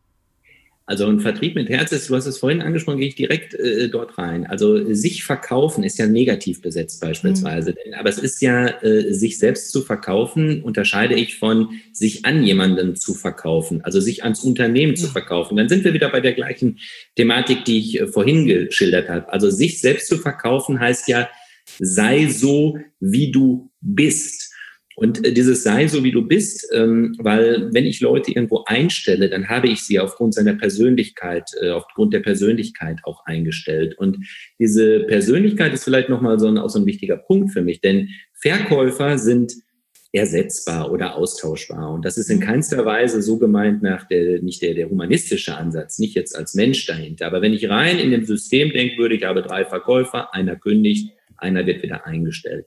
Also ein Vertrieb mit Herz ist, du hast es vorhin angesprochen, gehe ich direkt dort rein. Also sich verkaufen ist ja negativ besetzt beispielsweise. Aber es ist ja, sich selbst zu verkaufen, unterscheide ich von sich an jemanden zu verkaufen, also sich ans Unternehmen zu verkaufen. Dann sind wir wieder bei der gleichen Thematik, die ich vorhin geschildert habe. Also sich selbst zu verkaufen heißt ja, sei so, wie du bist. Und dieses sei so, wie du bist, weil wenn ich Leute irgendwo einstelle, dann habe ich sie aufgrund seiner Persönlichkeit, aufgrund der Persönlichkeit auch eingestellt. Und diese Persönlichkeit ist vielleicht nochmal auch so ein wichtiger Punkt für mich, denn Verkäufer sind ersetzbar oder austauschbar. Und das ist in keinster Weise so gemeint nicht der humanistische Ansatz, nicht jetzt als Mensch dahinter. Aber wenn ich rein in dem System denken würde, ich habe 3 Verkäufer, einer kündigt, einer wird wieder eingestellt,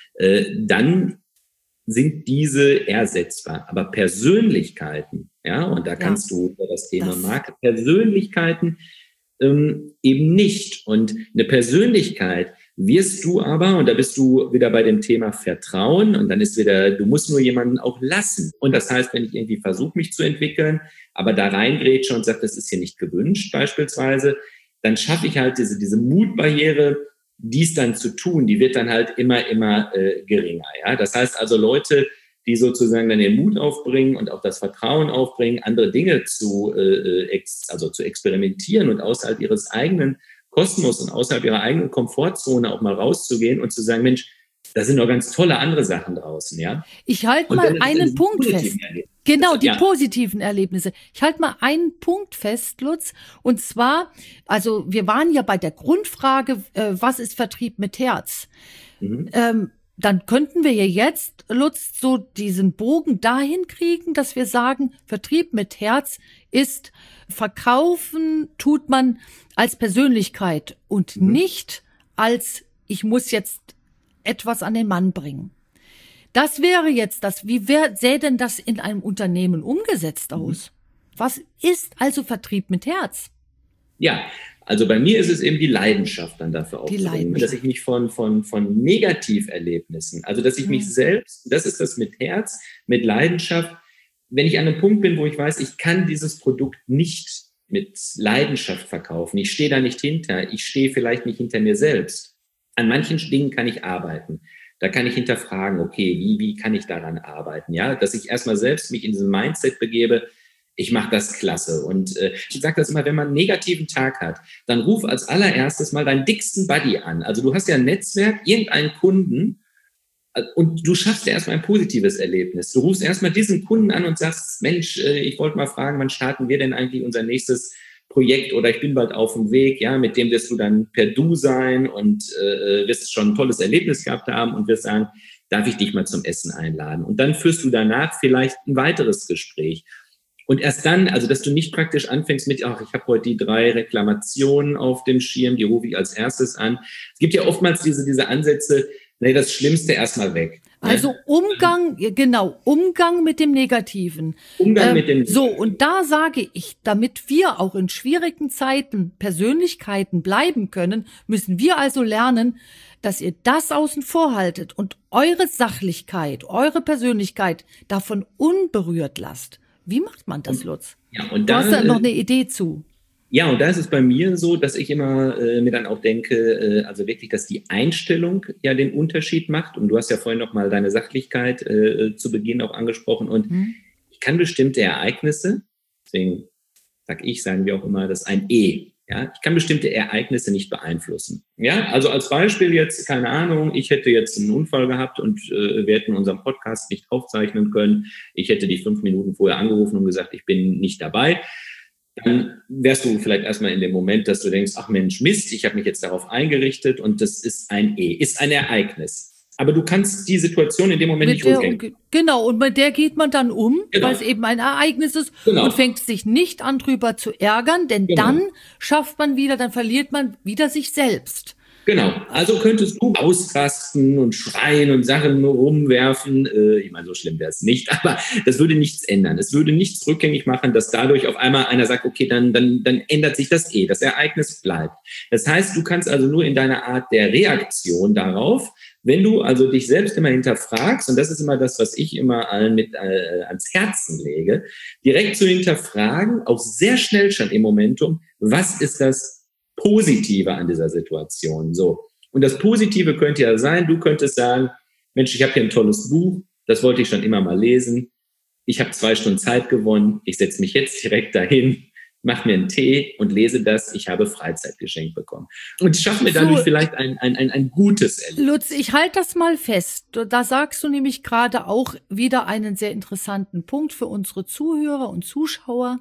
dann sind diese ersetzbar. Aber Persönlichkeiten, und da kannst du das Thema Marke, Persönlichkeiten eben nicht. Und eine Persönlichkeit wirst du aber, und da bist du wieder bei dem Thema Vertrauen, und dann ist wieder, du musst nur jemanden auch lassen. Und das heißt, wenn ich irgendwie versuche, mich zu entwickeln, aber da reingrätsche und sage, das ist hier nicht gewünscht beispielsweise, dann schaffe ich halt diese Mutbarriere, dies dann zu tun, die wird dann halt immer geringer. Ja? Das heißt also, Leute, die sozusagen dann den Mut aufbringen und auch das Vertrauen aufbringen, andere Dinge zu experimentieren und außerhalb ihres eigenen Kosmos und außerhalb ihrer eigenen Komfortzone auch mal rauszugehen und zu sagen, Mensch, da sind noch ganz tolle andere Sachen draußen, ja. Ich halte mal einen Punkt fest. Genau, die positiven Erlebnisse. Ich halte mal einen Punkt fest, Lutz. Und zwar, also wir waren ja bei der Grundfrage, was ist Vertrieb mit Herz? dann könnten wir ja jetzt, Lutz, so diesen Bogen dahin kriegen, dass wir sagen, Vertrieb mit Herz ist verkaufen, tut man als Persönlichkeit und nicht als ich muss jetzt etwas an den Mann bringen. Das wäre jetzt das. Wie sähe denn das in einem Unternehmen umgesetzt aus? Was ist also Vertrieb mit Herz? Ja, also bei mir ist es eben die Leidenschaft dann dafür aufzubringen, dass ich mich von Negativerlebnissen, also dass ich mich selbst, das ist das mit Herz, mit Leidenschaft, wenn ich an einem Punkt bin, wo ich weiß, ich kann dieses Produkt nicht mit Leidenschaft verkaufen, ich stehe da nicht hinter, ich stehe vielleicht nicht hinter mir selbst. An manchen Dingen kann ich arbeiten. Da kann ich hinterfragen, okay, wie kann ich daran arbeiten? Ja, dass ich erstmal selbst mich in diesem Mindset begebe, ich mache das klasse. Und ich sage das immer, wenn man einen negativen Tag hat, dann ruf als allererstes mal deinen dicksten Buddy an. Also du hast ja ein Netzwerk, irgendeinen Kunden und du schaffst ja erstmal ein positives Erlebnis. Du rufst erstmal diesen Kunden an und sagst, Mensch, ich wollte mal fragen, wann starten wir denn eigentlich unser nächstes Projekt oder ich bin bald auf dem Weg, ja, mit dem wirst du dann per Du sein und wirst schon ein tolles Erlebnis gehabt haben und wirst sagen, darf ich dich mal zum Essen einladen? Und dann führst du danach vielleicht ein weiteres Gespräch. Und erst dann, also dass du nicht praktisch anfängst mit, ach, ich habe heute die 3 Reklamationen auf dem Schirm, die rufe ich als erstes an. Es gibt ja oftmals diese Ansätze, nee, das Schlimmste erstmal weg. Also Umgang mit dem Negativen. Umgang mit dem Negativen. So, und da sage ich, damit wir auch in schwierigen Zeiten Persönlichkeiten bleiben können, müssen wir also lernen, dass ihr das außen vor haltet und eure Sachlichkeit, eure Persönlichkeit davon unberührt lasst. Wie macht man das, Lutz? Ja, und du hast da noch eine Idee zu. Ja, und da ist es bei mir so, dass ich immer mir dann auch denke, also wirklich, dass die Einstellung ja den Unterschied macht. Und du hast ja vorhin noch mal deine Sachlichkeit zu Beginn auch angesprochen. Und ich kann bestimmte Ereignisse, deswegen sagen wir auch immer, das ist ein E. Ja, ich kann bestimmte Ereignisse nicht beeinflussen. Ja, also als Beispiel jetzt, keine Ahnung, ich hätte jetzt einen Unfall gehabt und wir hätten unseren Podcast nicht aufzeichnen können. Ich hätte dich 5 Minuten vorher angerufen und gesagt, ich bin nicht dabei. Dann wärst du vielleicht erstmal in dem Moment, dass du denkst, ach Mensch, Mist, ich habe mich jetzt darauf eingerichtet und das ist ein E, ist ein Ereignis. Aber du kannst die Situation in dem Moment nicht rückgängig. Genau, und mit der geht man dann weil es eben ein Ereignis ist und fängt sich nicht an, drüber zu ärgern, denn dann dann verliert man wieder sich selbst. Genau, also könntest du ausrasten und schreien und Sachen rumwerfen. Ich meine, so schlimm wäre es nicht, aber das würde nichts ändern. Es würde nichts rückgängig machen, dass dadurch auf einmal einer sagt, okay, dann ändert sich das das Ereignis bleibt. Das heißt, du kannst also nur in deiner Art der Reaktion darauf, wenn du also dich selbst immer hinterfragst, und das ist immer das, was ich immer allen mit ans Herzen lege, direkt zu hinterfragen, auch sehr schnell schon im Momentum, was ist das Positive an dieser Situation? So. Und das Positive könnte ja sein, du könntest sagen, Mensch, ich habe hier ein tolles Buch, das wollte ich schon immer mal lesen. Ich habe 2 Stunden Zeit gewonnen, ich setze mich jetzt direkt dahin, mache mir einen Tee und lese das, ich habe Freizeit geschenkt bekommen. Und schaffe mir dadurch vielleicht ein gutes Erlebnis. Lutz, ich halte das mal fest. Da sagst du nämlich gerade auch wieder einen sehr interessanten Punkt für unsere Zuhörer und Zuschauer.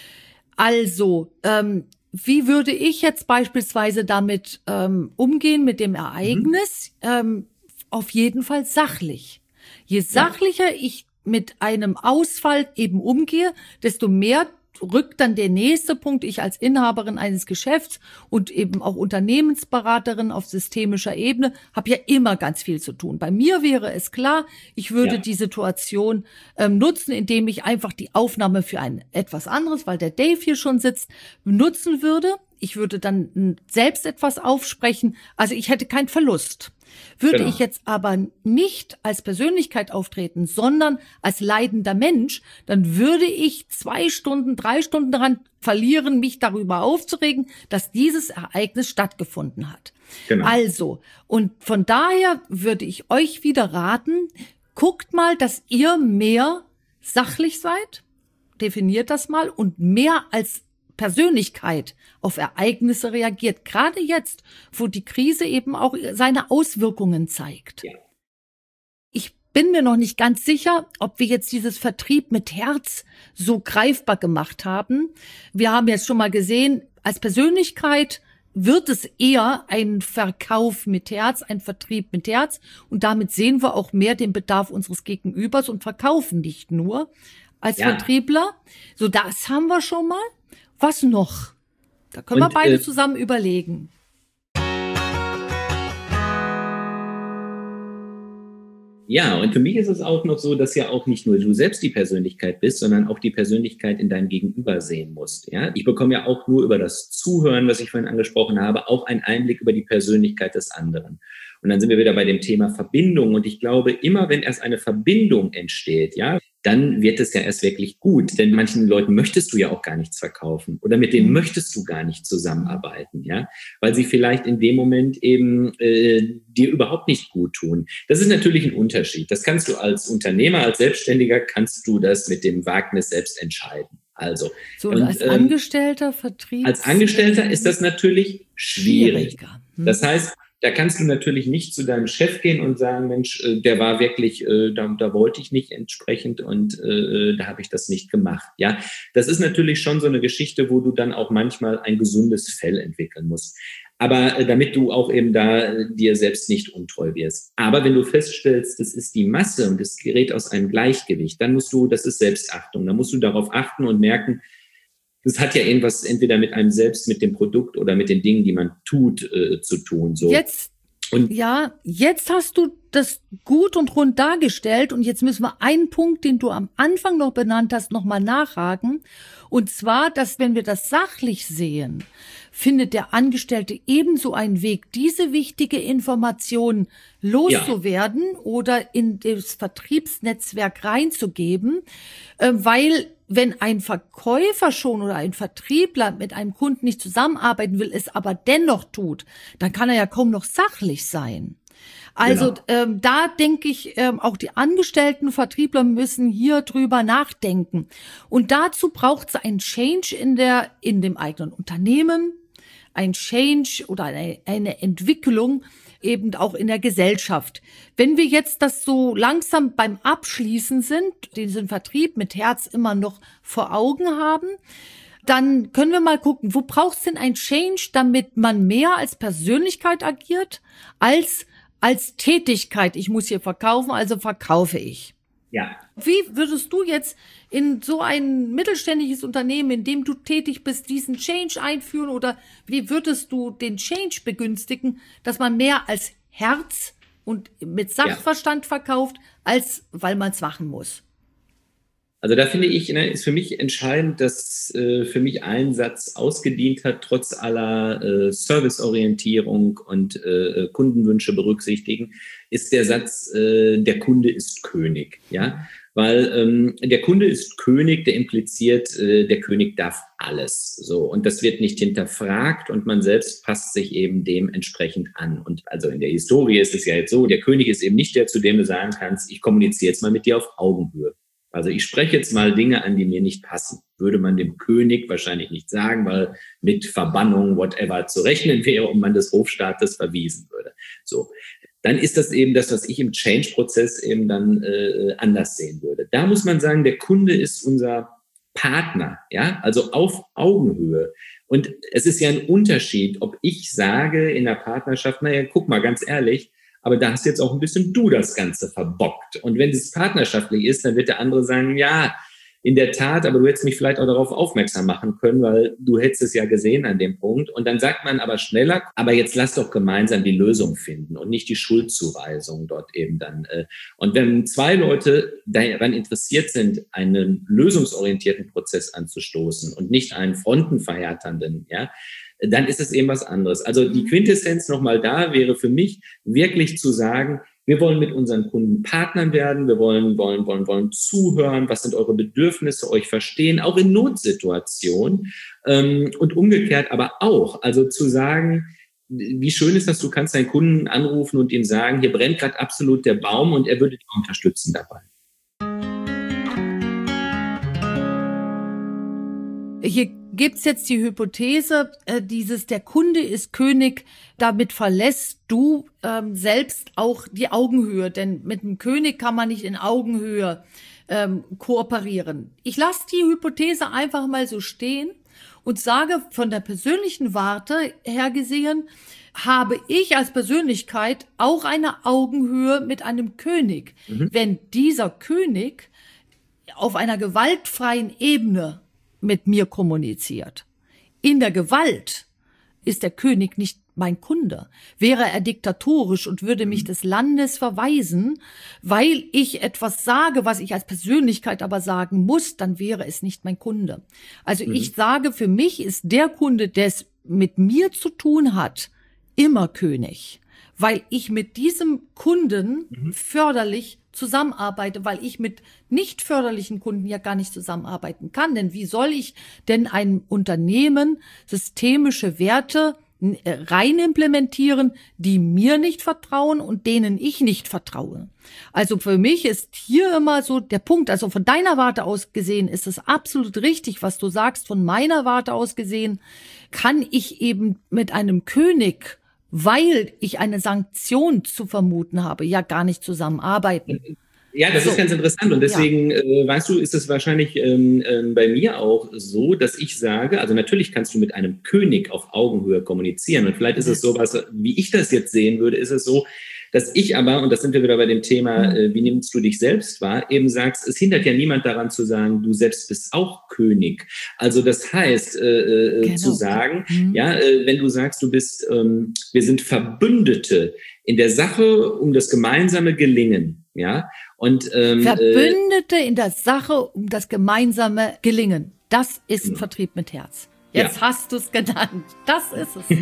Also, wie würde ich jetzt beispielsweise damit umgehen mit dem Ereignis? Auf jeden Fall sachlich. Je sachlicher ich mit einem Ausfall eben umgehe, desto mehr rückt dann der nächste Punkt, ich als Inhaberin eines Geschäfts und eben auch Unternehmensberaterin auf systemischer Ebene, habe ja immer ganz viel zu tun. Bei mir wäre es klar, ich würde die Situation nutzen, indem ich einfach die Aufnahme für ein etwas anderes, weil der Dave hier schon sitzt, nutzen würde. Ich würde dann selbst etwas aufsprechen, also ich hätte keinen Verlust. Würde ich jetzt aber nicht als Persönlichkeit auftreten, sondern als leidender Mensch, dann würde ich 2 Stunden, 3 Stunden daran verlieren, mich darüber aufzuregen, dass dieses Ereignis stattgefunden hat. Genau. Also, und von daher würde ich euch wieder raten, guckt mal, dass ihr mehr sachlich seid, definiert das mal, und mehr als Persönlichkeit auf Ereignisse reagiert. Gerade jetzt, wo die Krise eben auch seine Auswirkungen zeigt. Ja. Ich bin mir noch nicht ganz sicher, ob wir jetzt dieses Vertrieb mit Herz so greifbar gemacht haben. Wir haben jetzt schon mal gesehen, als Persönlichkeit wird es eher ein Verkauf mit Herz, ein Vertrieb mit Herz. Und damit sehen wir auch mehr den Bedarf unseres Gegenübers und verkaufen nicht nur als Vertriebler. So, das haben wir schon mal. Was noch? Da können wir beide zusammen überlegen. Ja, und für mich ist es auch noch so, dass ja auch nicht nur du selbst die Persönlichkeit bist, sondern auch die Persönlichkeit in deinem Gegenüber sehen musst. Ja, ich bekomme ja auch nur über das Zuhören, was ich vorhin angesprochen habe, auch einen Einblick über die Persönlichkeit des anderen. Und dann sind wir wieder bei dem Thema Verbindung. Und ich glaube, immer wenn erst eine Verbindung entsteht, ja, dann wird es ja erst wirklich gut. Denn manchen Leuten möchtest du ja auch gar nichts verkaufen oder mit denen möchtest du gar nicht zusammenarbeiten, ja, weil sie vielleicht in dem Moment eben dir überhaupt nicht gut tun. Das ist natürlich ein Unterschied. Das kannst du als Unternehmer, als Selbstständiger, kannst du das mit dem Wagnis selbst entscheiden. Also, so, und als Angestellter, Vertrieb? Als Angestellter ist das natürlich schwieriger. Das heißt, da kannst du natürlich nicht zu deinem Chef gehen und sagen, Mensch, der war wirklich, da wollte ich nicht entsprechend und da habe ich das nicht gemacht. Ja, das ist natürlich schon so eine Geschichte, wo du dann auch manchmal ein gesundes Fell entwickeln musst. Aber damit du auch eben da dir selbst nicht untreu wirst. Aber wenn du feststellst, das ist die Masse und es gerät aus einem Gleichgewicht, dann musst du, das ist Selbstachtung, dann musst du darauf achten und merken, das hat ja irgendwas entweder mit einem selbst, mit dem Produkt oder mit den Dingen, die man tut, zu tun. So. Jetzt hast du das gut und rund dargestellt und jetzt müssen wir einen Punkt, den du am Anfang noch benannt hast, nochmal nachhaken. Und zwar, dass wenn wir das sachlich sehen, findet der Angestellte ebenso einen Weg, diese wichtige Information loszuwerden oder in das Vertriebsnetzwerk reinzugeben, weil wenn ein Verkäufer schon oder ein Vertriebler mit einem Kunden nicht zusammenarbeiten will, es aber dennoch tut, dann kann er ja kaum noch sachlich sein. Also da denke ich, auch die Angestellten Vertriebler müssen hier drüber nachdenken. Und dazu braucht es einen Change in dem eigenen Unternehmen, ein Change oder eine Entwicklung eben auch in der Gesellschaft. Wenn wir jetzt das so langsam beim Abschließen sind, diesen Vertrieb mit Herz immer noch vor Augen haben, dann können wir mal gucken, wo braucht es denn ein Change, damit man mehr als Persönlichkeit agiert, als Tätigkeit. Ich muss hier verkaufen, also verkaufe ich. Ja. Wie würdest du jetzt in so ein mittelständisches Unternehmen, in dem du tätig bist, diesen Change einführen oder wie würdest du den Change begünstigen, dass man mehr als Herz und mit Sachverstand verkauft, als weil man es machen muss? Also da finde ich, ist für mich entscheidend, dass für mich ein Satz ausgedient hat, trotz aller Serviceorientierung und Kundenwünsche berücksichtigen, ist der Satz, der Kunde ist König. Ja, weil der Kunde ist König, der impliziert, der König darf alles. So, und das wird nicht hinterfragt und man selbst passt sich eben dementsprechend an. Und also in der Historie ist es ja jetzt so, der König ist eben nicht der, zu dem du sagen kannst, ich kommuniziere jetzt mal mit dir auf Augenhöhe. Also ich spreche jetzt mal Dinge an, die mir nicht passen. Würde man dem König wahrscheinlich nicht sagen, weil mit Verbannung, whatever, zu rechnen wäre und man des Hofstaates verwiesen würde. So, dann ist das eben das, was ich im Change-Prozess eben dann anders sehen würde. Da muss man sagen, der Kunde ist unser Partner, ja, also auf Augenhöhe. Und es ist ja ein Unterschied, ob ich sage in der Partnerschaft, naja, guck mal, ganz ehrlich, aber da hast jetzt auch ein bisschen du das Ganze verbockt. Und wenn es partnerschaftlich ist, dann wird der andere sagen, ja, in der Tat, aber du hättest mich vielleicht auch darauf aufmerksam machen können, weil du hättest es ja gesehen an dem Punkt. Und dann sagt man aber schneller, aber jetzt lass doch gemeinsam die Lösung finden und nicht die Schuldzuweisung dort eben dann. Und wenn zwei Leute daran interessiert sind, einen lösungsorientierten Prozess anzustoßen und nicht einen frontenverhärternden, ja, dann ist es eben was anderes. Also die Quintessenz nochmal da wäre für mich wirklich zu sagen, wir wollen mit unseren Kunden Partnern werden, wir wollen zuhören, was sind eure Bedürfnisse, euch verstehen, auch in Notsituationen und umgekehrt aber auch. Also zu sagen, wie schön ist das, du kannst deinen Kunden anrufen und ihm sagen, hier brennt gerade absolut der Baum und er würde dich unterstützen dabei. Hier gibt's jetzt die Hypothese, der Kunde ist König, damit verlässt du selbst auch die Augenhöhe, denn mit dem König kann man nicht in Augenhöhe kooperieren. Ich lasse die Hypothese einfach mal so stehen und sage, von der persönlichen Warte her gesehen, habe ich als Persönlichkeit auch eine Augenhöhe mit einem König. Wenn dieser König auf einer gewaltfreien Ebene mit mir kommuniziert. In der Gewalt ist der König nicht mein Kunde. Wäre er diktatorisch und würde mich des Landes verweisen, weil ich etwas sage, was ich als Persönlichkeit aber sagen muss, dann wäre es nicht mein Kunde. Also ich sage, für mich ist der Kunde, der es mit mir zu tun hat, immer König, weil ich mit diesem Kunden förderlich zusammenarbeite, weil ich mit nicht förderlichen Kunden ja gar nicht zusammenarbeiten kann. Denn wie soll ich denn ein Unternehmen systemische Werte rein implementieren, die mir nicht vertrauen und denen ich nicht vertraue? Also für mich ist hier immer so der Punkt, also von deiner Warte aus gesehen ist es absolut richtig, was du sagst. Von meiner Warte aus gesehen kann ich eben mit einem König, weil ich eine Sanktion zu vermuten habe, ja gar nicht zusammenarbeiten. Ja, das ist ganz interessant. Und deswegen, weißt du, ist es wahrscheinlich bei mir auch so, dass ich sage, also natürlich kannst du mit einem König auf Augenhöhe kommunizieren. Und vielleicht ist es so, wie ich das jetzt sehen würde, ist es so, dass ich aber, und das sind wir wieder bei dem Thema, wie nimmst du dich selbst wahr, eben sagst, es hindert ja niemand daran zu sagen, du selbst bist auch König. Also das heißt, zu sagen, ja, wenn du sagst, du bist, wir sind Verbündete in der Sache um das gemeinsame Gelingen, ja, und Verbündete in der Sache um das gemeinsame Gelingen. Das ist Vertrieb mit Herz. Jetzt hast du es genannt. Das ist es.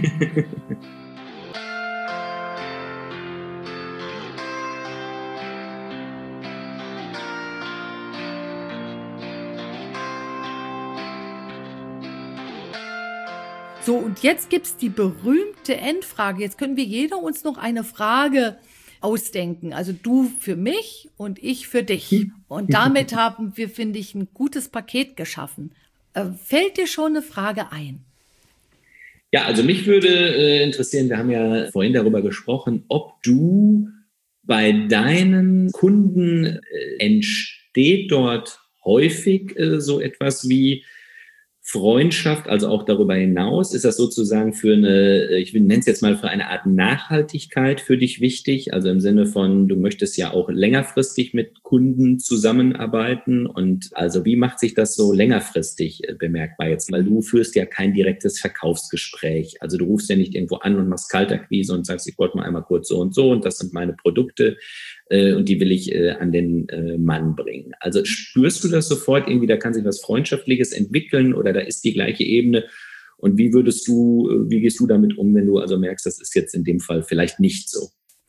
So, und jetzt gibt's die berühmte Endfrage. Jetzt können wir jeder uns noch eine Frage ausdenken. Also du für mich und ich für dich. Und damit haben wir, finde ich, ein gutes Paket geschaffen. Fällt dir schon eine Frage ein? Ja, also mich würde interessieren, wir haben ja vorhin darüber gesprochen, ob du bei deinen Kunden entsteht dort häufig so etwas wie Freundschaft, also auch darüber hinaus, ist das sozusagen für eine, ich nenne es jetzt mal für eine Art Nachhaltigkeit für dich wichtig, also im Sinne von, du möchtest ja auch längerfristig mit Kunden zusammenarbeiten und also wie macht sich das so längerfristig bemerkbar jetzt, weil du führst ja kein direktes Verkaufsgespräch, also du rufst ja nicht irgendwo an und machst Kaltakquise und sagst, ich wollte mal einmal kurz so und das sind meine Produkte und die will ich an den Mann bringen. Also spürst du das sofort irgendwie, da kann sich was Freundschaftliches entwickeln oder da ist die gleiche Ebene und wie gehst du damit um, wenn du also merkst, das ist jetzt in dem Fall vielleicht nicht so?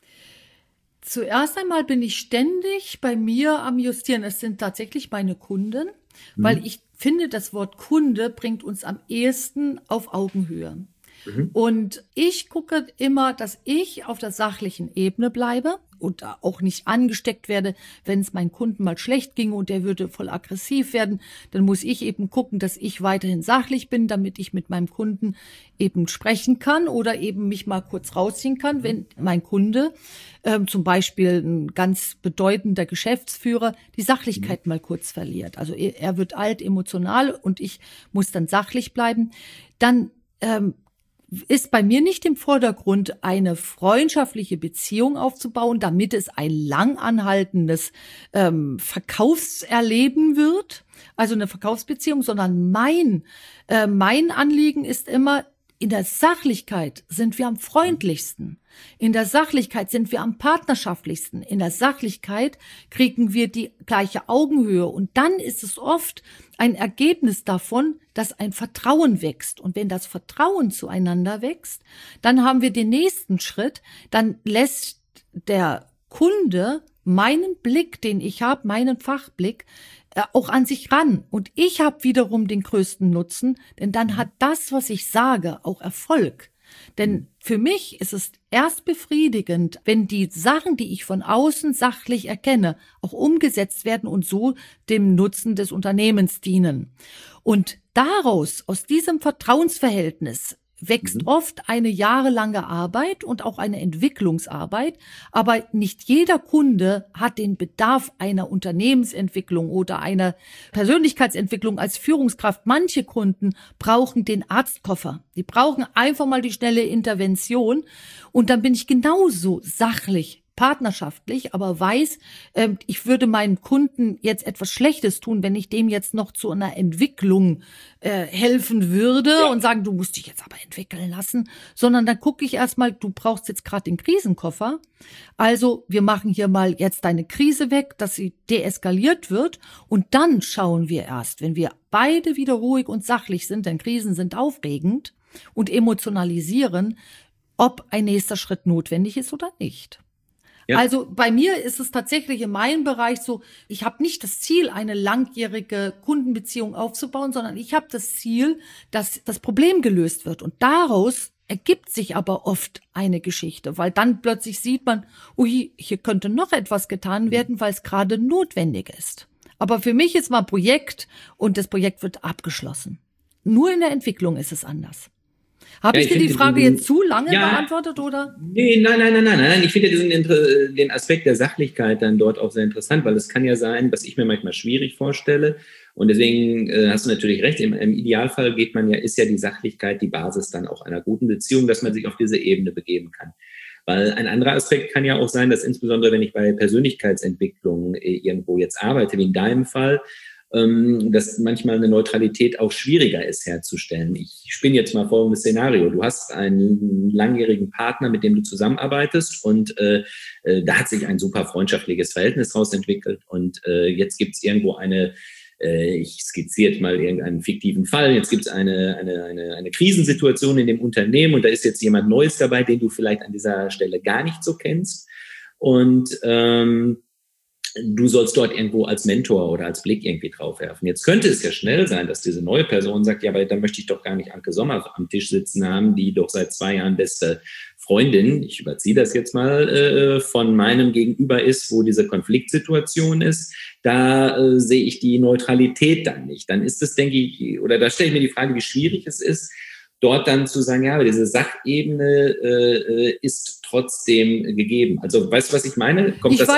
Zuerst einmal bin ich ständig bei mir am Justieren. Es sind tatsächlich meine Kunden, weil ich finde, das Wort Kunde bringt uns am ehesten auf Augenhöhe. Und ich gucke immer, dass ich auf der sachlichen Ebene bleibe und auch nicht angesteckt werde, wenn es meinem Kunden mal schlecht ginge und der würde voll aggressiv werden, dann muss ich eben gucken, dass ich weiterhin sachlich bin, damit ich mit meinem Kunden eben sprechen kann oder eben mich mal kurz rausziehen kann, wenn mein Kunde, zum Beispiel ein ganz bedeutender Geschäftsführer, die Sachlichkeit mal kurz verliert. Also er wird alt, emotional und ich muss dann sachlich bleiben. Dann ist bei mir nicht im Vordergrund, eine freundschaftliche Beziehung aufzubauen, damit es ein langanhaltendes Verkaufserleben wird, also eine Verkaufsbeziehung, sondern mein Anliegen ist immer, in der Sachlichkeit sind wir am freundlichsten. In der Sachlichkeit sind wir am partnerschaftlichsten. In der Sachlichkeit kriegen wir die gleiche Augenhöhe. Und dann ist es oft ein Ergebnis davon, dass ein Vertrauen wächst. Und wenn das Vertrauen zueinander wächst, dann haben wir den nächsten Schritt. Dann lässt der Kunde meinen Blick, den ich habe, meinen Fachblick, auch an sich ran. Und ich habe wiederum den größten Nutzen, denn dann hat das, was ich sage, auch Erfolg. Denn für mich ist es erst befriedigend, wenn die Sachen, die ich von außen sachlich erkenne, auch umgesetzt werden und so dem Nutzen des Unternehmens dienen. Und daraus, aus diesem Vertrauensverhältnis, wächst oft eine jahrelange Arbeit und auch eine Entwicklungsarbeit, aber nicht jeder Kunde hat den Bedarf einer Unternehmensentwicklung oder einer Persönlichkeitsentwicklung als Führungskraft. Manche Kunden brauchen den Arztkoffer. Die brauchen einfach mal die schnelle Intervention und dann bin ich genauso sachlich, partnerschaftlich, aber weiß, ich würde meinem Kunden jetzt etwas Schlechtes tun, wenn ich dem jetzt noch zu einer Entwicklung helfen würde und sagen, du musst dich jetzt aber entwickeln lassen, sondern dann gucke ich erstmal, du brauchst jetzt gerade den Krisenkoffer, also wir machen hier mal jetzt deine Krise weg, dass sie deeskaliert wird und dann schauen wir erst, wenn wir beide wieder ruhig und sachlich sind, denn Krisen sind aufregend und emotionalisieren, ob ein nächster Schritt notwendig ist oder nicht. Ja. Also bei mir ist es tatsächlich in meinem Bereich so, ich habe nicht das Ziel, eine langjährige Kundenbeziehung aufzubauen, sondern ich habe das Ziel, dass das Problem gelöst wird. Und daraus ergibt sich aber oft eine Geschichte, weil dann plötzlich sieht man, ui, hier könnte noch etwas getan werden, weil es gerade notwendig ist. Aber für mich ist mal Projekt und das Projekt wird abgeschlossen. Nur in der Entwicklung ist es anders. Habe ich dir die Frage jetzt zu lange beantwortet, oder? Nee, nein. Ich finde den Aspekt der Sachlichkeit dann dort auch sehr interessant, weil es kann ja sein, was ich mir manchmal schwierig vorstelle. Und deswegen hast du natürlich recht, im Idealfall ist ja die Sachlichkeit die Basis dann auch einer guten Beziehung, dass man sich auf diese Ebene begeben kann. Weil ein anderer Aspekt kann ja auch sein, dass insbesondere, wenn ich bei Persönlichkeitsentwicklung irgendwo jetzt arbeite, wie in deinem Fall, dass manchmal eine Neutralität auch schwieriger ist herzustellen. Ich spinne jetzt mal folgendes Szenario. Du hast einen langjährigen Partner, mit dem du zusammenarbeitest und da hat sich ein super freundschaftliches Verhältnis daraus entwickelt und jetzt gibt es irgendwo ich skizziere jetzt mal irgendeinen fiktiven Fall, jetzt gibt es eine Krisensituation in dem Unternehmen und da ist jetzt jemand Neues dabei, den du vielleicht an dieser Stelle gar nicht so kennst und du sollst dort irgendwo als Mentor oder als Blick irgendwie drauf werfen. Jetzt könnte es ja schnell sein, dass diese neue Person sagt, ja, aber da möchte ich doch gar nicht Anke Sommer am Tisch sitzen haben, die doch seit 2 Jahren beste Freundin, ich überziehe das jetzt mal, von meinem Gegenüber ist, wo diese Konfliktsituation ist. Da sehe ich die Neutralität dann nicht. Dann ist es, denke ich, oder da stelle ich mir die Frage, wie schwierig es ist, dort dann zu sagen, ja, aber diese Sachebene ist trotzdem gegeben. Also weißt du, was ich meine?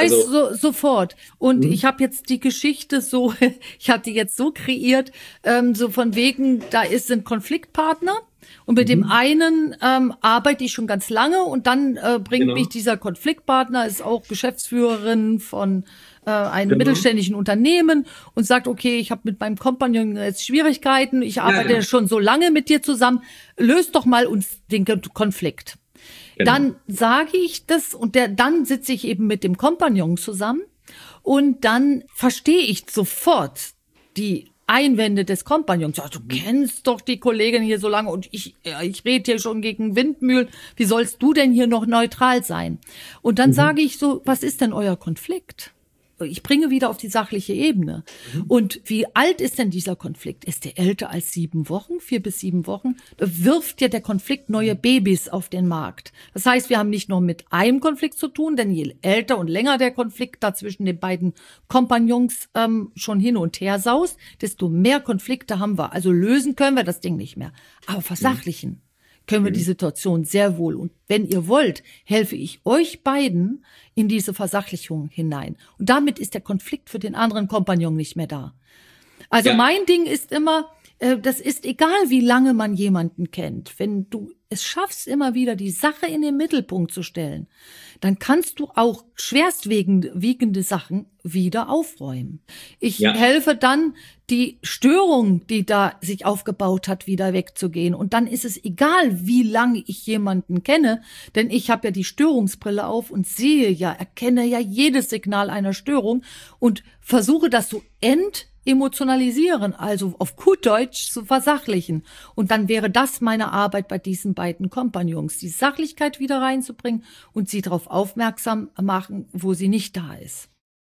Sofort. Und ich habe jetzt die Geschichte ich habe die jetzt so kreiert, so von wegen, sind Konfliktpartner. Und mit dem einen arbeite ich schon ganz lange und dann bringt mich dieser Konfliktpartner, ist auch Geschäftsführerin von einem mittelständischen Unternehmen und sagt, okay, ich habe mit meinem Kompagnon jetzt Schwierigkeiten, ich arbeite schon so lange mit dir zusammen, löst doch mal uns den Konflikt. Genau. Dann sage ich das und dann sitze ich eben mit dem Kompagnon zusammen und dann verstehe ich sofort die Einwände des Kompagnons. Du kennst doch die Kollegin hier so lange und ich rede hier schon gegen Windmühlen. Wie sollst du denn hier noch neutral sein? Und dann sage ich so, was ist denn euer Konflikt? Ich bringe wieder auf die sachliche Ebene. Und wie alt ist denn dieser Konflikt? Ist der älter als 7 Wochen, 4 bis 7 Wochen? Da wirft ja der Konflikt neue Babys auf den Markt. Das heißt, wir haben nicht nur mit einem Konflikt zu tun, denn je älter und länger der Konflikt da zwischen den beiden Kompagnons schon hin und her saust, desto mehr Konflikte haben wir. Also lösen können wir das Ding nicht mehr. Aber versachlichen können wir die Situation sehr wohl. Und wenn ihr wollt, helfe ich euch beiden in diese Versachlichung hinein. Und damit ist der Konflikt für den anderen Kompagnon nicht mehr da. Also mein Ding ist immer, das ist egal, wie lange man jemanden kennt. Wenn du es schaffst, immer wieder die Sache in den Mittelpunkt zu stellen, dann kannst du auch schwerstwiegende Sachen wieder aufräumen. Ich helfe dann, die Störung, die da sich aufgebaut hat, wieder wegzugehen. Und dann ist es egal, wie lange ich jemanden kenne, denn ich habe ja die Störungsbrille auf und erkenne ja jedes Signal einer Störung und versuche das so emotionalisieren, also auf gut Deutsch zu versachlichen. Und dann wäre das meine Arbeit bei diesen beiden Kompagnons, die Sachlichkeit wieder reinzubringen und sie darauf aufmerksam machen, wo sie nicht da ist.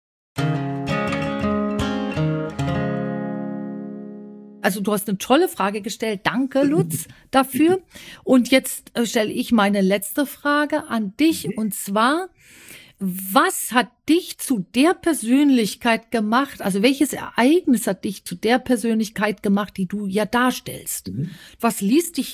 Also du hast eine tolle Frage gestellt. Danke, Lutz, dafür. Und jetzt stelle ich meine letzte Frage an dich. Und zwar, was hat dich zu der Persönlichkeit gemacht? Also welches Ereignis hat dich zu der Persönlichkeit gemacht, die du ja darstellst? Was ließ dich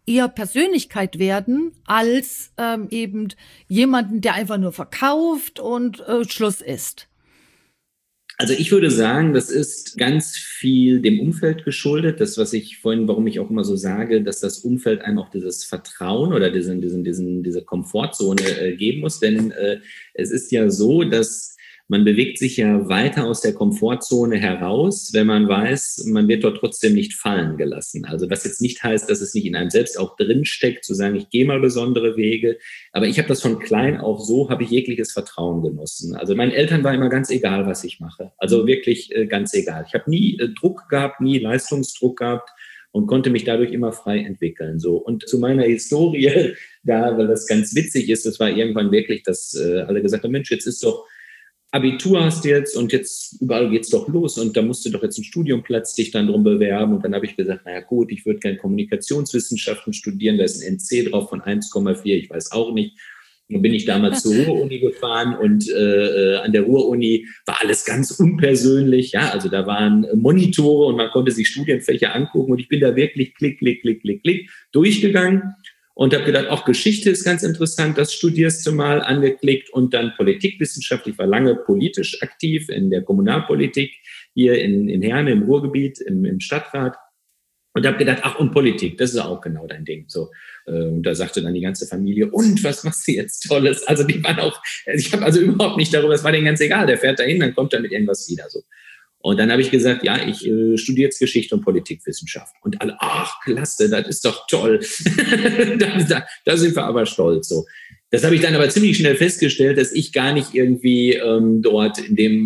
eher Persönlichkeit werden, als eben jemanden, der einfach nur verkauft und Schluss ist? Also ich würde sagen, das ist ganz viel dem Umfeld geschuldet. Das, was ich vorhin, warum ich auch immer so sage, dass das Umfeld einem auch dieses Vertrauen oder diese Komfortzone geben muss. Denn es ist ja so, dass man bewegt sich ja weiter aus der Komfortzone heraus, wenn man weiß, man wird dort trotzdem nicht fallen gelassen. Also was jetzt nicht heißt, dass es nicht in einem selbst auch drinsteckt, zu sagen, ich gehe mal besondere Wege. Aber ich habe das von klein auf so, habe ich jegliches Vertrauen genossen. Also meinen Eltern war immer ganz egal, was ich mache. Also wirklich ganz egal. Ich habe nie Druck gehabt, nie Leistungsdruck gehabt und konnte mich dadurch immer frei entwickeln. So. Und zu meiner Historie, da, weil das ganz witzig ist, das war irgendwann wirklich, dass alle gesagt haben, Mensch, jetzt ist doch Abitur hast du jetzt und jetzt überall geht's doch los und da musst du doch jetzt einen Studiumplatz dich dann drum bewerben. Und dann habe ich gesagt, naja gut, ich würde gerne Kommunikationswissenschaften studieren, da ist ein NC drauf von 1,4, ich weiß auch nicht. Dann bin ich damals zur Ruhr-Uni gefahren und an der Ruhr-Uni war alles ganz unpersönlich. Ja, also da waren Monitore und man konnte sich Studienfächer angucken und ich bin da wirklich klick durchgegangen. Und habe gedacht, auch Geschichte ist ganz interessant, das studierst du mal, angeklickt und dann Politikwissenschaft. Ich war lange politisch aktiv in der Kommunalpolitik hier in Herne im Ruhrgebiet, im Stadtrat und habe gedacht, ach und Politik, das ist auch genau dein Ding. So, und da sagte dann die ganze Familie, und was machst du jetzt Tolles? Also die waren auch, ich habe also überhaupt nicht darüber, es war denen ganz egal, der fährt dahin, dann kommt er mit irgendwas wieder so. Und dann habe ich gesagt, ja, ich studiere jetzt Geschichte und Politikwissenschaft. Und alle, ach, klasse, das ist doch toll. da sind wir aber stolz. So. Das habe ich dann aber ziemlich schnell festgestellt, dass ich gar nicht irgendwie dort in dem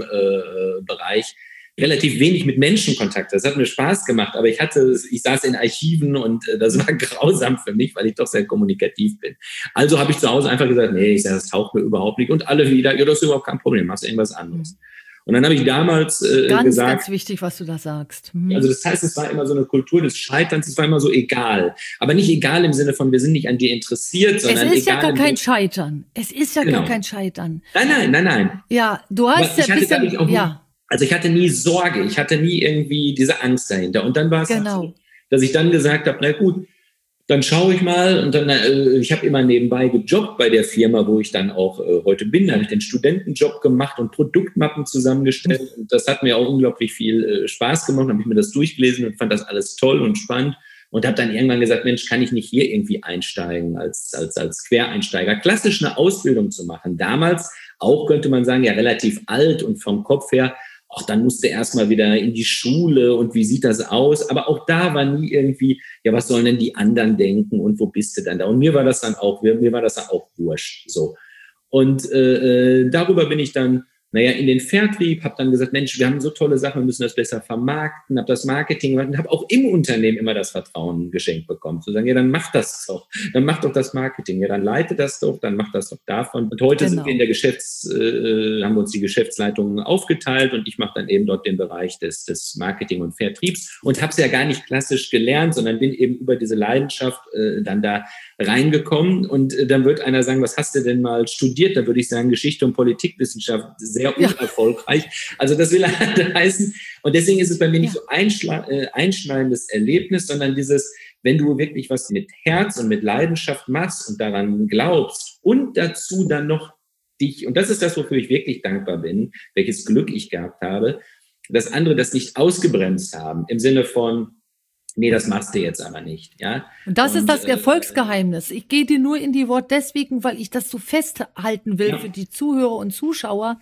Bereich relativ wenig mit Menschen Kontakt. Das hat mir Spaß gemacht, aber ich saß in Archiven und das war grausam für mich, weil ich doch sehr kommunikativ bin. Also habe ich zu Hause einfach gesagt, nee, das taucht mir überhaupt nicht. Und alle wieder, ja, das ist überhaupt kein Problem, machst irgendwas anderes. Und dann habe ich damals gesagt... Ganz wichtig, was du da sagst. Also das heißt, es war immer so eine Kultur des Scheiterns, es war immer so egal. Aber nicht egal im Sinne von, wir sind nicht an dir interessiert, sondern es ist egal... Ja gar kein Scheitern. Es ist ja gar kein Scheitern. Nein. Ja, du hast ja ein bisschen... Ja. Also ich hatte nie Sorge, ich hatte nie irgendwie diese Angst dahinter. Und dann war es so, dass ich dann gesagt habe, na gut, dann schaue ich mal und dann, ich habe immer nebenbei gejobbt bei der Firma, wo ich dann auch heute bin. Da habe ich den Studentenjob gemacht und Produktmappen zusammengestellt. Und das hat mir auch unglaublich viel Spaß gemacht. Dann habe ich mir das durchgelesen und fand das alles toll und spannend. Und habe dann irgendwann gesagt, Mensch, kann ich nicht hier irgendwie einsteigen als Quereinsteiger? Klassisch eine Ausbildung zu machen. Damals auch, könnte man sagen, ja relativ alt und vom Kopf her, ach, dann musste erstmal wieder in die Schule und wie sieht das aus? Aber auch da war nie irgendwie, ja, was sollen denn die anderen denken und wo bist du dann da? Und mir war das dann auch wurscht, so. Und darüber bin ich dann, in den Vertrieb, habe dann gesagt, Mensch, wir haben so tolle Sachen, wir müssen das besser vermarkten, habe das Marketing gemacht und habe auch im Unternehmen immer das Vertrauen geschenkt bekommen, zu sagen, ja, dann mach das doch, dann mach doch das Marketing, ja, dann leite das doch, dann mach das doch davon. Und heute sind wir in der haben wir uns die Geschäftsleitungen aufgeteilt und ich mache dann eben dort den Bereich des Marketing und Vertriebs und habe es ja gar nicht klassisch gelernt, sondern bin eben über diese Leidenschaft dann da reingekommen und dann wird einer sagen, was hast du denn mal studiert? Da würde ich sagen, Geschichte und Politikwissenschaft, sehr unerfolgreich. Also das will halt heißen, und deswegen ist es bei mir nicht so einschneidendes Erlebnis, sondern dieses, wenn du wirklich was mit Herz und mit Leidenschaft machst und daran glaubst und dazu dann noch dich, und das ist das, wofür ich wirklich dankbar bin, welches Glück ich gehabt habe, dass andere das nicht ausgebremst haben, im Sinne von, nee, das machst du jetzt aber nicht, ja. Und das ist das Erfolgsgeheimnis. Ich gehe dir nur in die Wort deswegen, weil ich das so festhalten will für die Zuhörer und Zuschauer.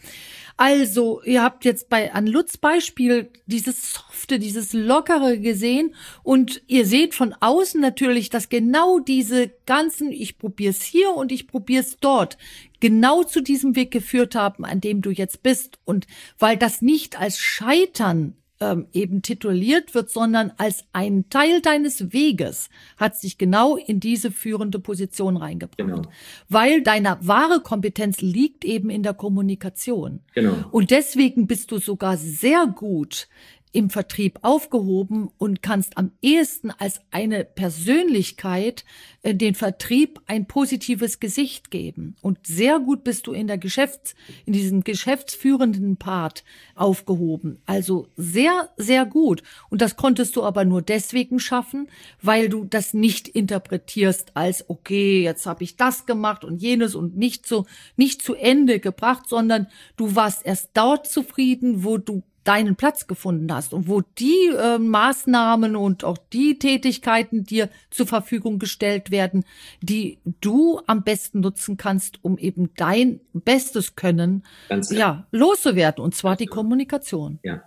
Also, ihr habt jetzt an Lutz Beispiel dieses Softe, dieses Lockere gesehen und ihr seht von außen natürlich, dass genau diese ganzen, ich probier's hier und ich probier's dort, genau zu diesem Weg geführt haben, an dem du jetzt bist. Und weil das nicht als Scheitern eben tituliert wird, sondern als ein Teil deines Weges hat sich genau in diese führende Position reingebracht. Genau. Weil deine wahre Kompetenz liegt eben in der Kommunikation. Genau. Und deswegen bist du sogar sehr gut im Vertrieb aufgehoben und kannst am ehesten als eine Persönlichkeit den Vertrieb ein positives Gesicht geben. Und sehr gut bist du in diesem geschäftsführenden Part aufgehoben. Also sehr, sehr gut. Und das konntest du aber nur deswegen schaffen, weil du das nicht interpretierst als, okay, jetzt habe ich das gemacht und jenes und nicht zu Ende gebracht, sondern du warst erst dort zufrieden, wo du deinen Platz gefunden hast und wo die Maßnahmen und auch die Tätigkeiten dir zur Verfügung gestellt werden, die du am besten nutzen kannst, um eben dein bestes Können loszuwerden, und zwar die Kommunikation. Ja.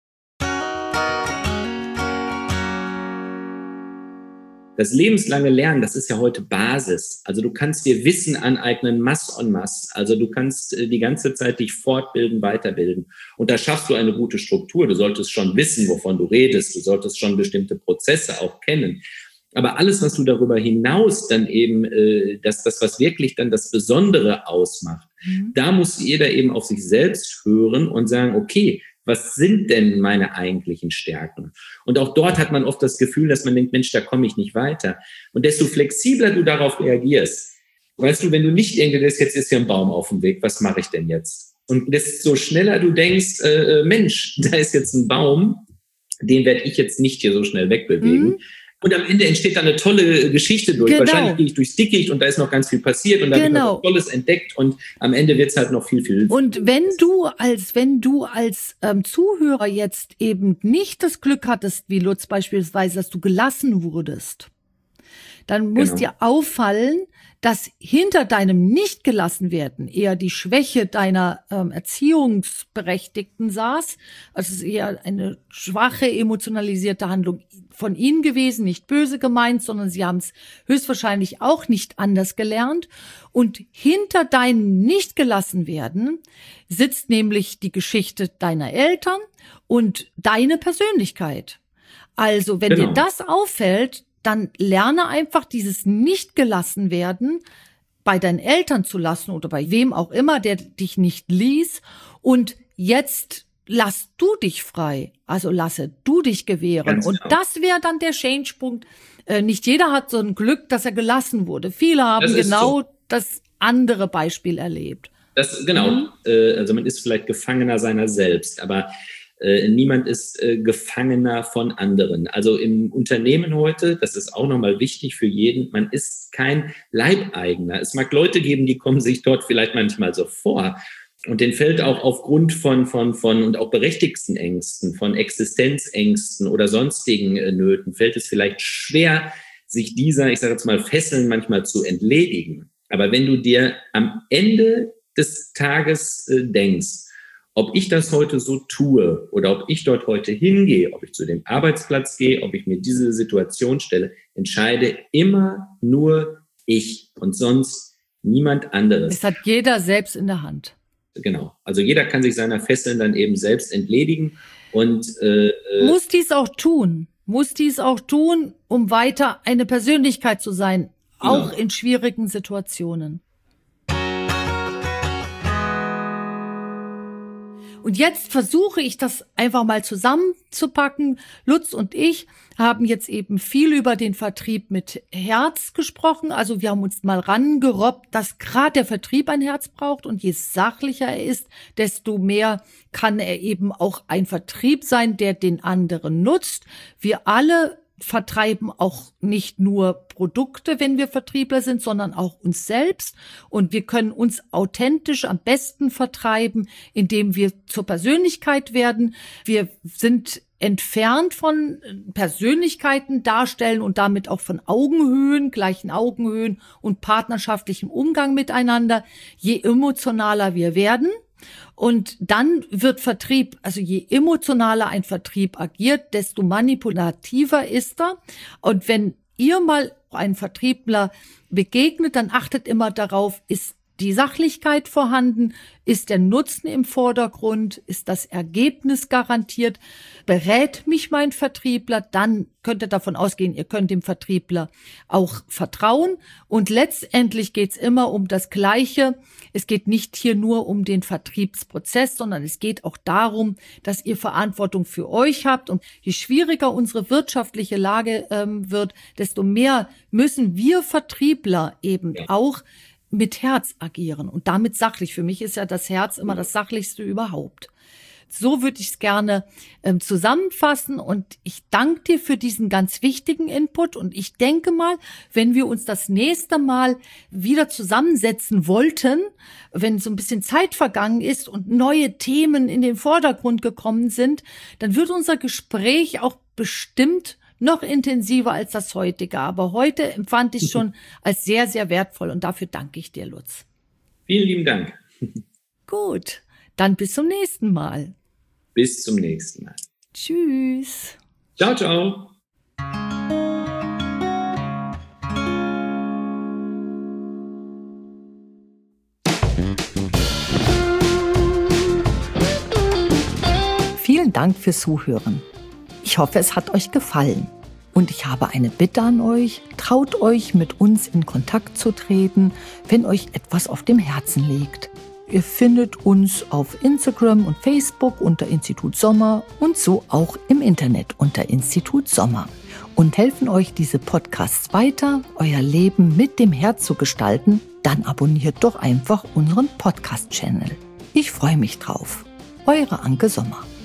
Das lebenslange Lernen, das ist ja heute Basis. Also du kannst dir Wissen aneignen, masse en masse. Also du kannst die ganze Zeit dich fortbilden, weiterbilden. Und da schaffst du eine gute Struktur. Du solltest schon wissen, wovon du redest. Du solltest schon bestimmte Prozesse auch kennen. Aber alles, was du darüber hinaus dann eben, das was wirklich dann das Besondere ausmacht, da muss jeder eben auf sich selbst hören und sagen, okay, was sind denn meine eigentlichen Stärken? Und auch dort hat man oft das Gefühl, dass man denkt, Mensch, da komme ich nicht weiter. Und desto flexibler du darauf reagierst, weißt du, wenn du nicht denkst, jetzt ist hier ein Baum auf dem Weg, was mache ich denn jetzt? Und desto schneller du denkst, Mensch, da ist jetzt ein Baum, den werde ich jetzt nicht hier so schnell wegbewegen. Und am Ende entsteht da eine tolle Geschichte durch. Genau. Wahrscheinlich gehe ich durchs Dickicht und da ist noch ganz viel passiert und da wird noch was Tolles entdeckt und am Ende wird es halt noch viel. Und wenn du als Zuhörer jetzt eben nicht das Glück hattest, wie Lutz beispielsweise, dass du gelassen wurdest, dann muss dir auffallen, dass hinter deinem Nicht-Gelassen-Werden eher die Schwäche deiner Erziehungsberechtigten saß. Also es ist eher eine schwache, emotionalisierte Handlung von ihnen gewesen, nicht böse gemeint, sondern sie haben es höchstwahrscheinlich auch nicht anders gelernt. Und hinter deinem Nicht-Gelassen-Werden sitzt nämlich die Geschichte deiner Eltern und deine Persönlichkeit. Also wenn dir das auffällt, dann lerne einfach dieses Nicht-Gelassen-Werden bei deinen Eltern zu lassen oder bei wem auch immer, der dich nicht ließ. Und jetzt lass du dich frei, also lasse du dich gewähren. Ganz und genau. Das wäre dann der Change-Punkt. Nicht jeder hat so ein Glück, dass er gelassen wurde. Viele haben genau das andere Beispiel erlebt. Also man ist vielleicht Gefangener seiner selbst, aber niemand ist Gefangener von anderen. Also im Unternehmen heute, das ist auch nochmal wichtig für jeden, man ist kein Leibeigener. Es mag Leute geben, die kommen sich dort vielleicht manchmal so vor. Und denen fällt auch aufgrund von und auch berechtigten Ängsten, von Existenzängsten oder sonstigen Nöten, fällt es vielleicht schwer, sich dieser, ich sage jetzt mal, Fesseln manchmal zu entledigen. Aber wenn du dir am Ende des Tages denkst, ob ich das heute so tue oder ob ich dort heute hingehe, ob ich zu dem Arbeitsplatz gehe, ob ich mir diese Situation stelle, entscheide immer nur ich und sonst niemand anderes. Es hat jeder selbst in der Hand. Genau. Also jeder kann sich seiner Fesseln dann eben selbst entledigen und muss dies auch tun, um weiter eine Persönlichkeit zu sein, auch in schwierigen Situationen. Und jetzt versuche ich das einfach mal zusammenzupacken. Lutz und ich haben jetzt eben viel über den Vertrieb mit Herz gesprochen. Also wir haben uns mal rangerobbt, dass gerade der Vertrieb ein Herz braucht. Und je sachlicher er ist, desto mehr kann er eben auch ein Vertrieb sein, der den anderen nutzt. Wir alle vertreiben auch nicht nur Produkte, wenn wir Vertriebler sind, sondern auch uns selbst. Und wir können uns authentisch am besten vertreiben, indem wir zur Persönlichkeit werden. Wir sind entfernt von Persönlichkeiten darstellen und damit auch von Augenhöhen, gleichen Augenhöhen und partnerschaftlichem Umgang miteinander, je emotionaler wir werden. Und dann wird Vertrieb, also je emotionaler ein Vertrieb agiert, desto manipulativer ist er. Und wenn ihr mal einen Vertriebler begegnet, dann achtet immer darauf, ist die Sachlichkeit vorhanden? Ist der Nutzen im Vordergrund? Ist das Ergebnis garantiert? Berät mich mein Vertriebler? Dann könnt ihr davon ausgehen, ihr könnt dem Vertriebler auch vertrauen. Und letztendlich geht es immer um das Gleiche. Es geht nicht hier nur um den Vertriebsprozess, sondern es geht auch darum, dass ihr Verantwortung für euch habt. Und je schwieriger unsere wirtschaftliche Lage wird, desto mehr müssen wir Vertriebler eben auch mit Herz agieren und damit sachlich. Für mich ist ja das Herz immer das Sachlichste überhaupt. So würde ich es gerne zusammenfassen und ich danke dir für diesen ganz wichtigen Input und ich denke mal, wenn wir uns das nächste Mal wieder zusammensetzen wollten, wenn so ein bisschen Zeit vergangen ist und neue Themen in den Vordergrund gekommen sind, dann wird unser Gespräch auch bestimmt noch intensiver als das heutige. Aber heute empfand ich schon als sehr, sehr wertvoll und dafür danke ich dir, Lutz. Vielen lieben Dank. Gut, dann bis zum nächsten Mal. Bis zum nächsten Mal. Tschüss. Ciao, ciao. Vielen Dank fürs Zuhören. Ich hoffe, es hat euch gefallen. Und ich habe eine Bitte an euch, traut euch, mit uns in Kontakt zu treten, wenn euch etwas auf dem Herzen liegt. Ihr findet uns auf Instagram und Facebook unter Institut Sommer und so auch im Internet unter Institut Sommer. Und helfen euch diese Podcasts weiter, euer Leben mit dem Herz zu gestalten, dann abonniert doch einfach unseren Podcast-Channel. Ich freue mich drauf. Eure Anke Sommer.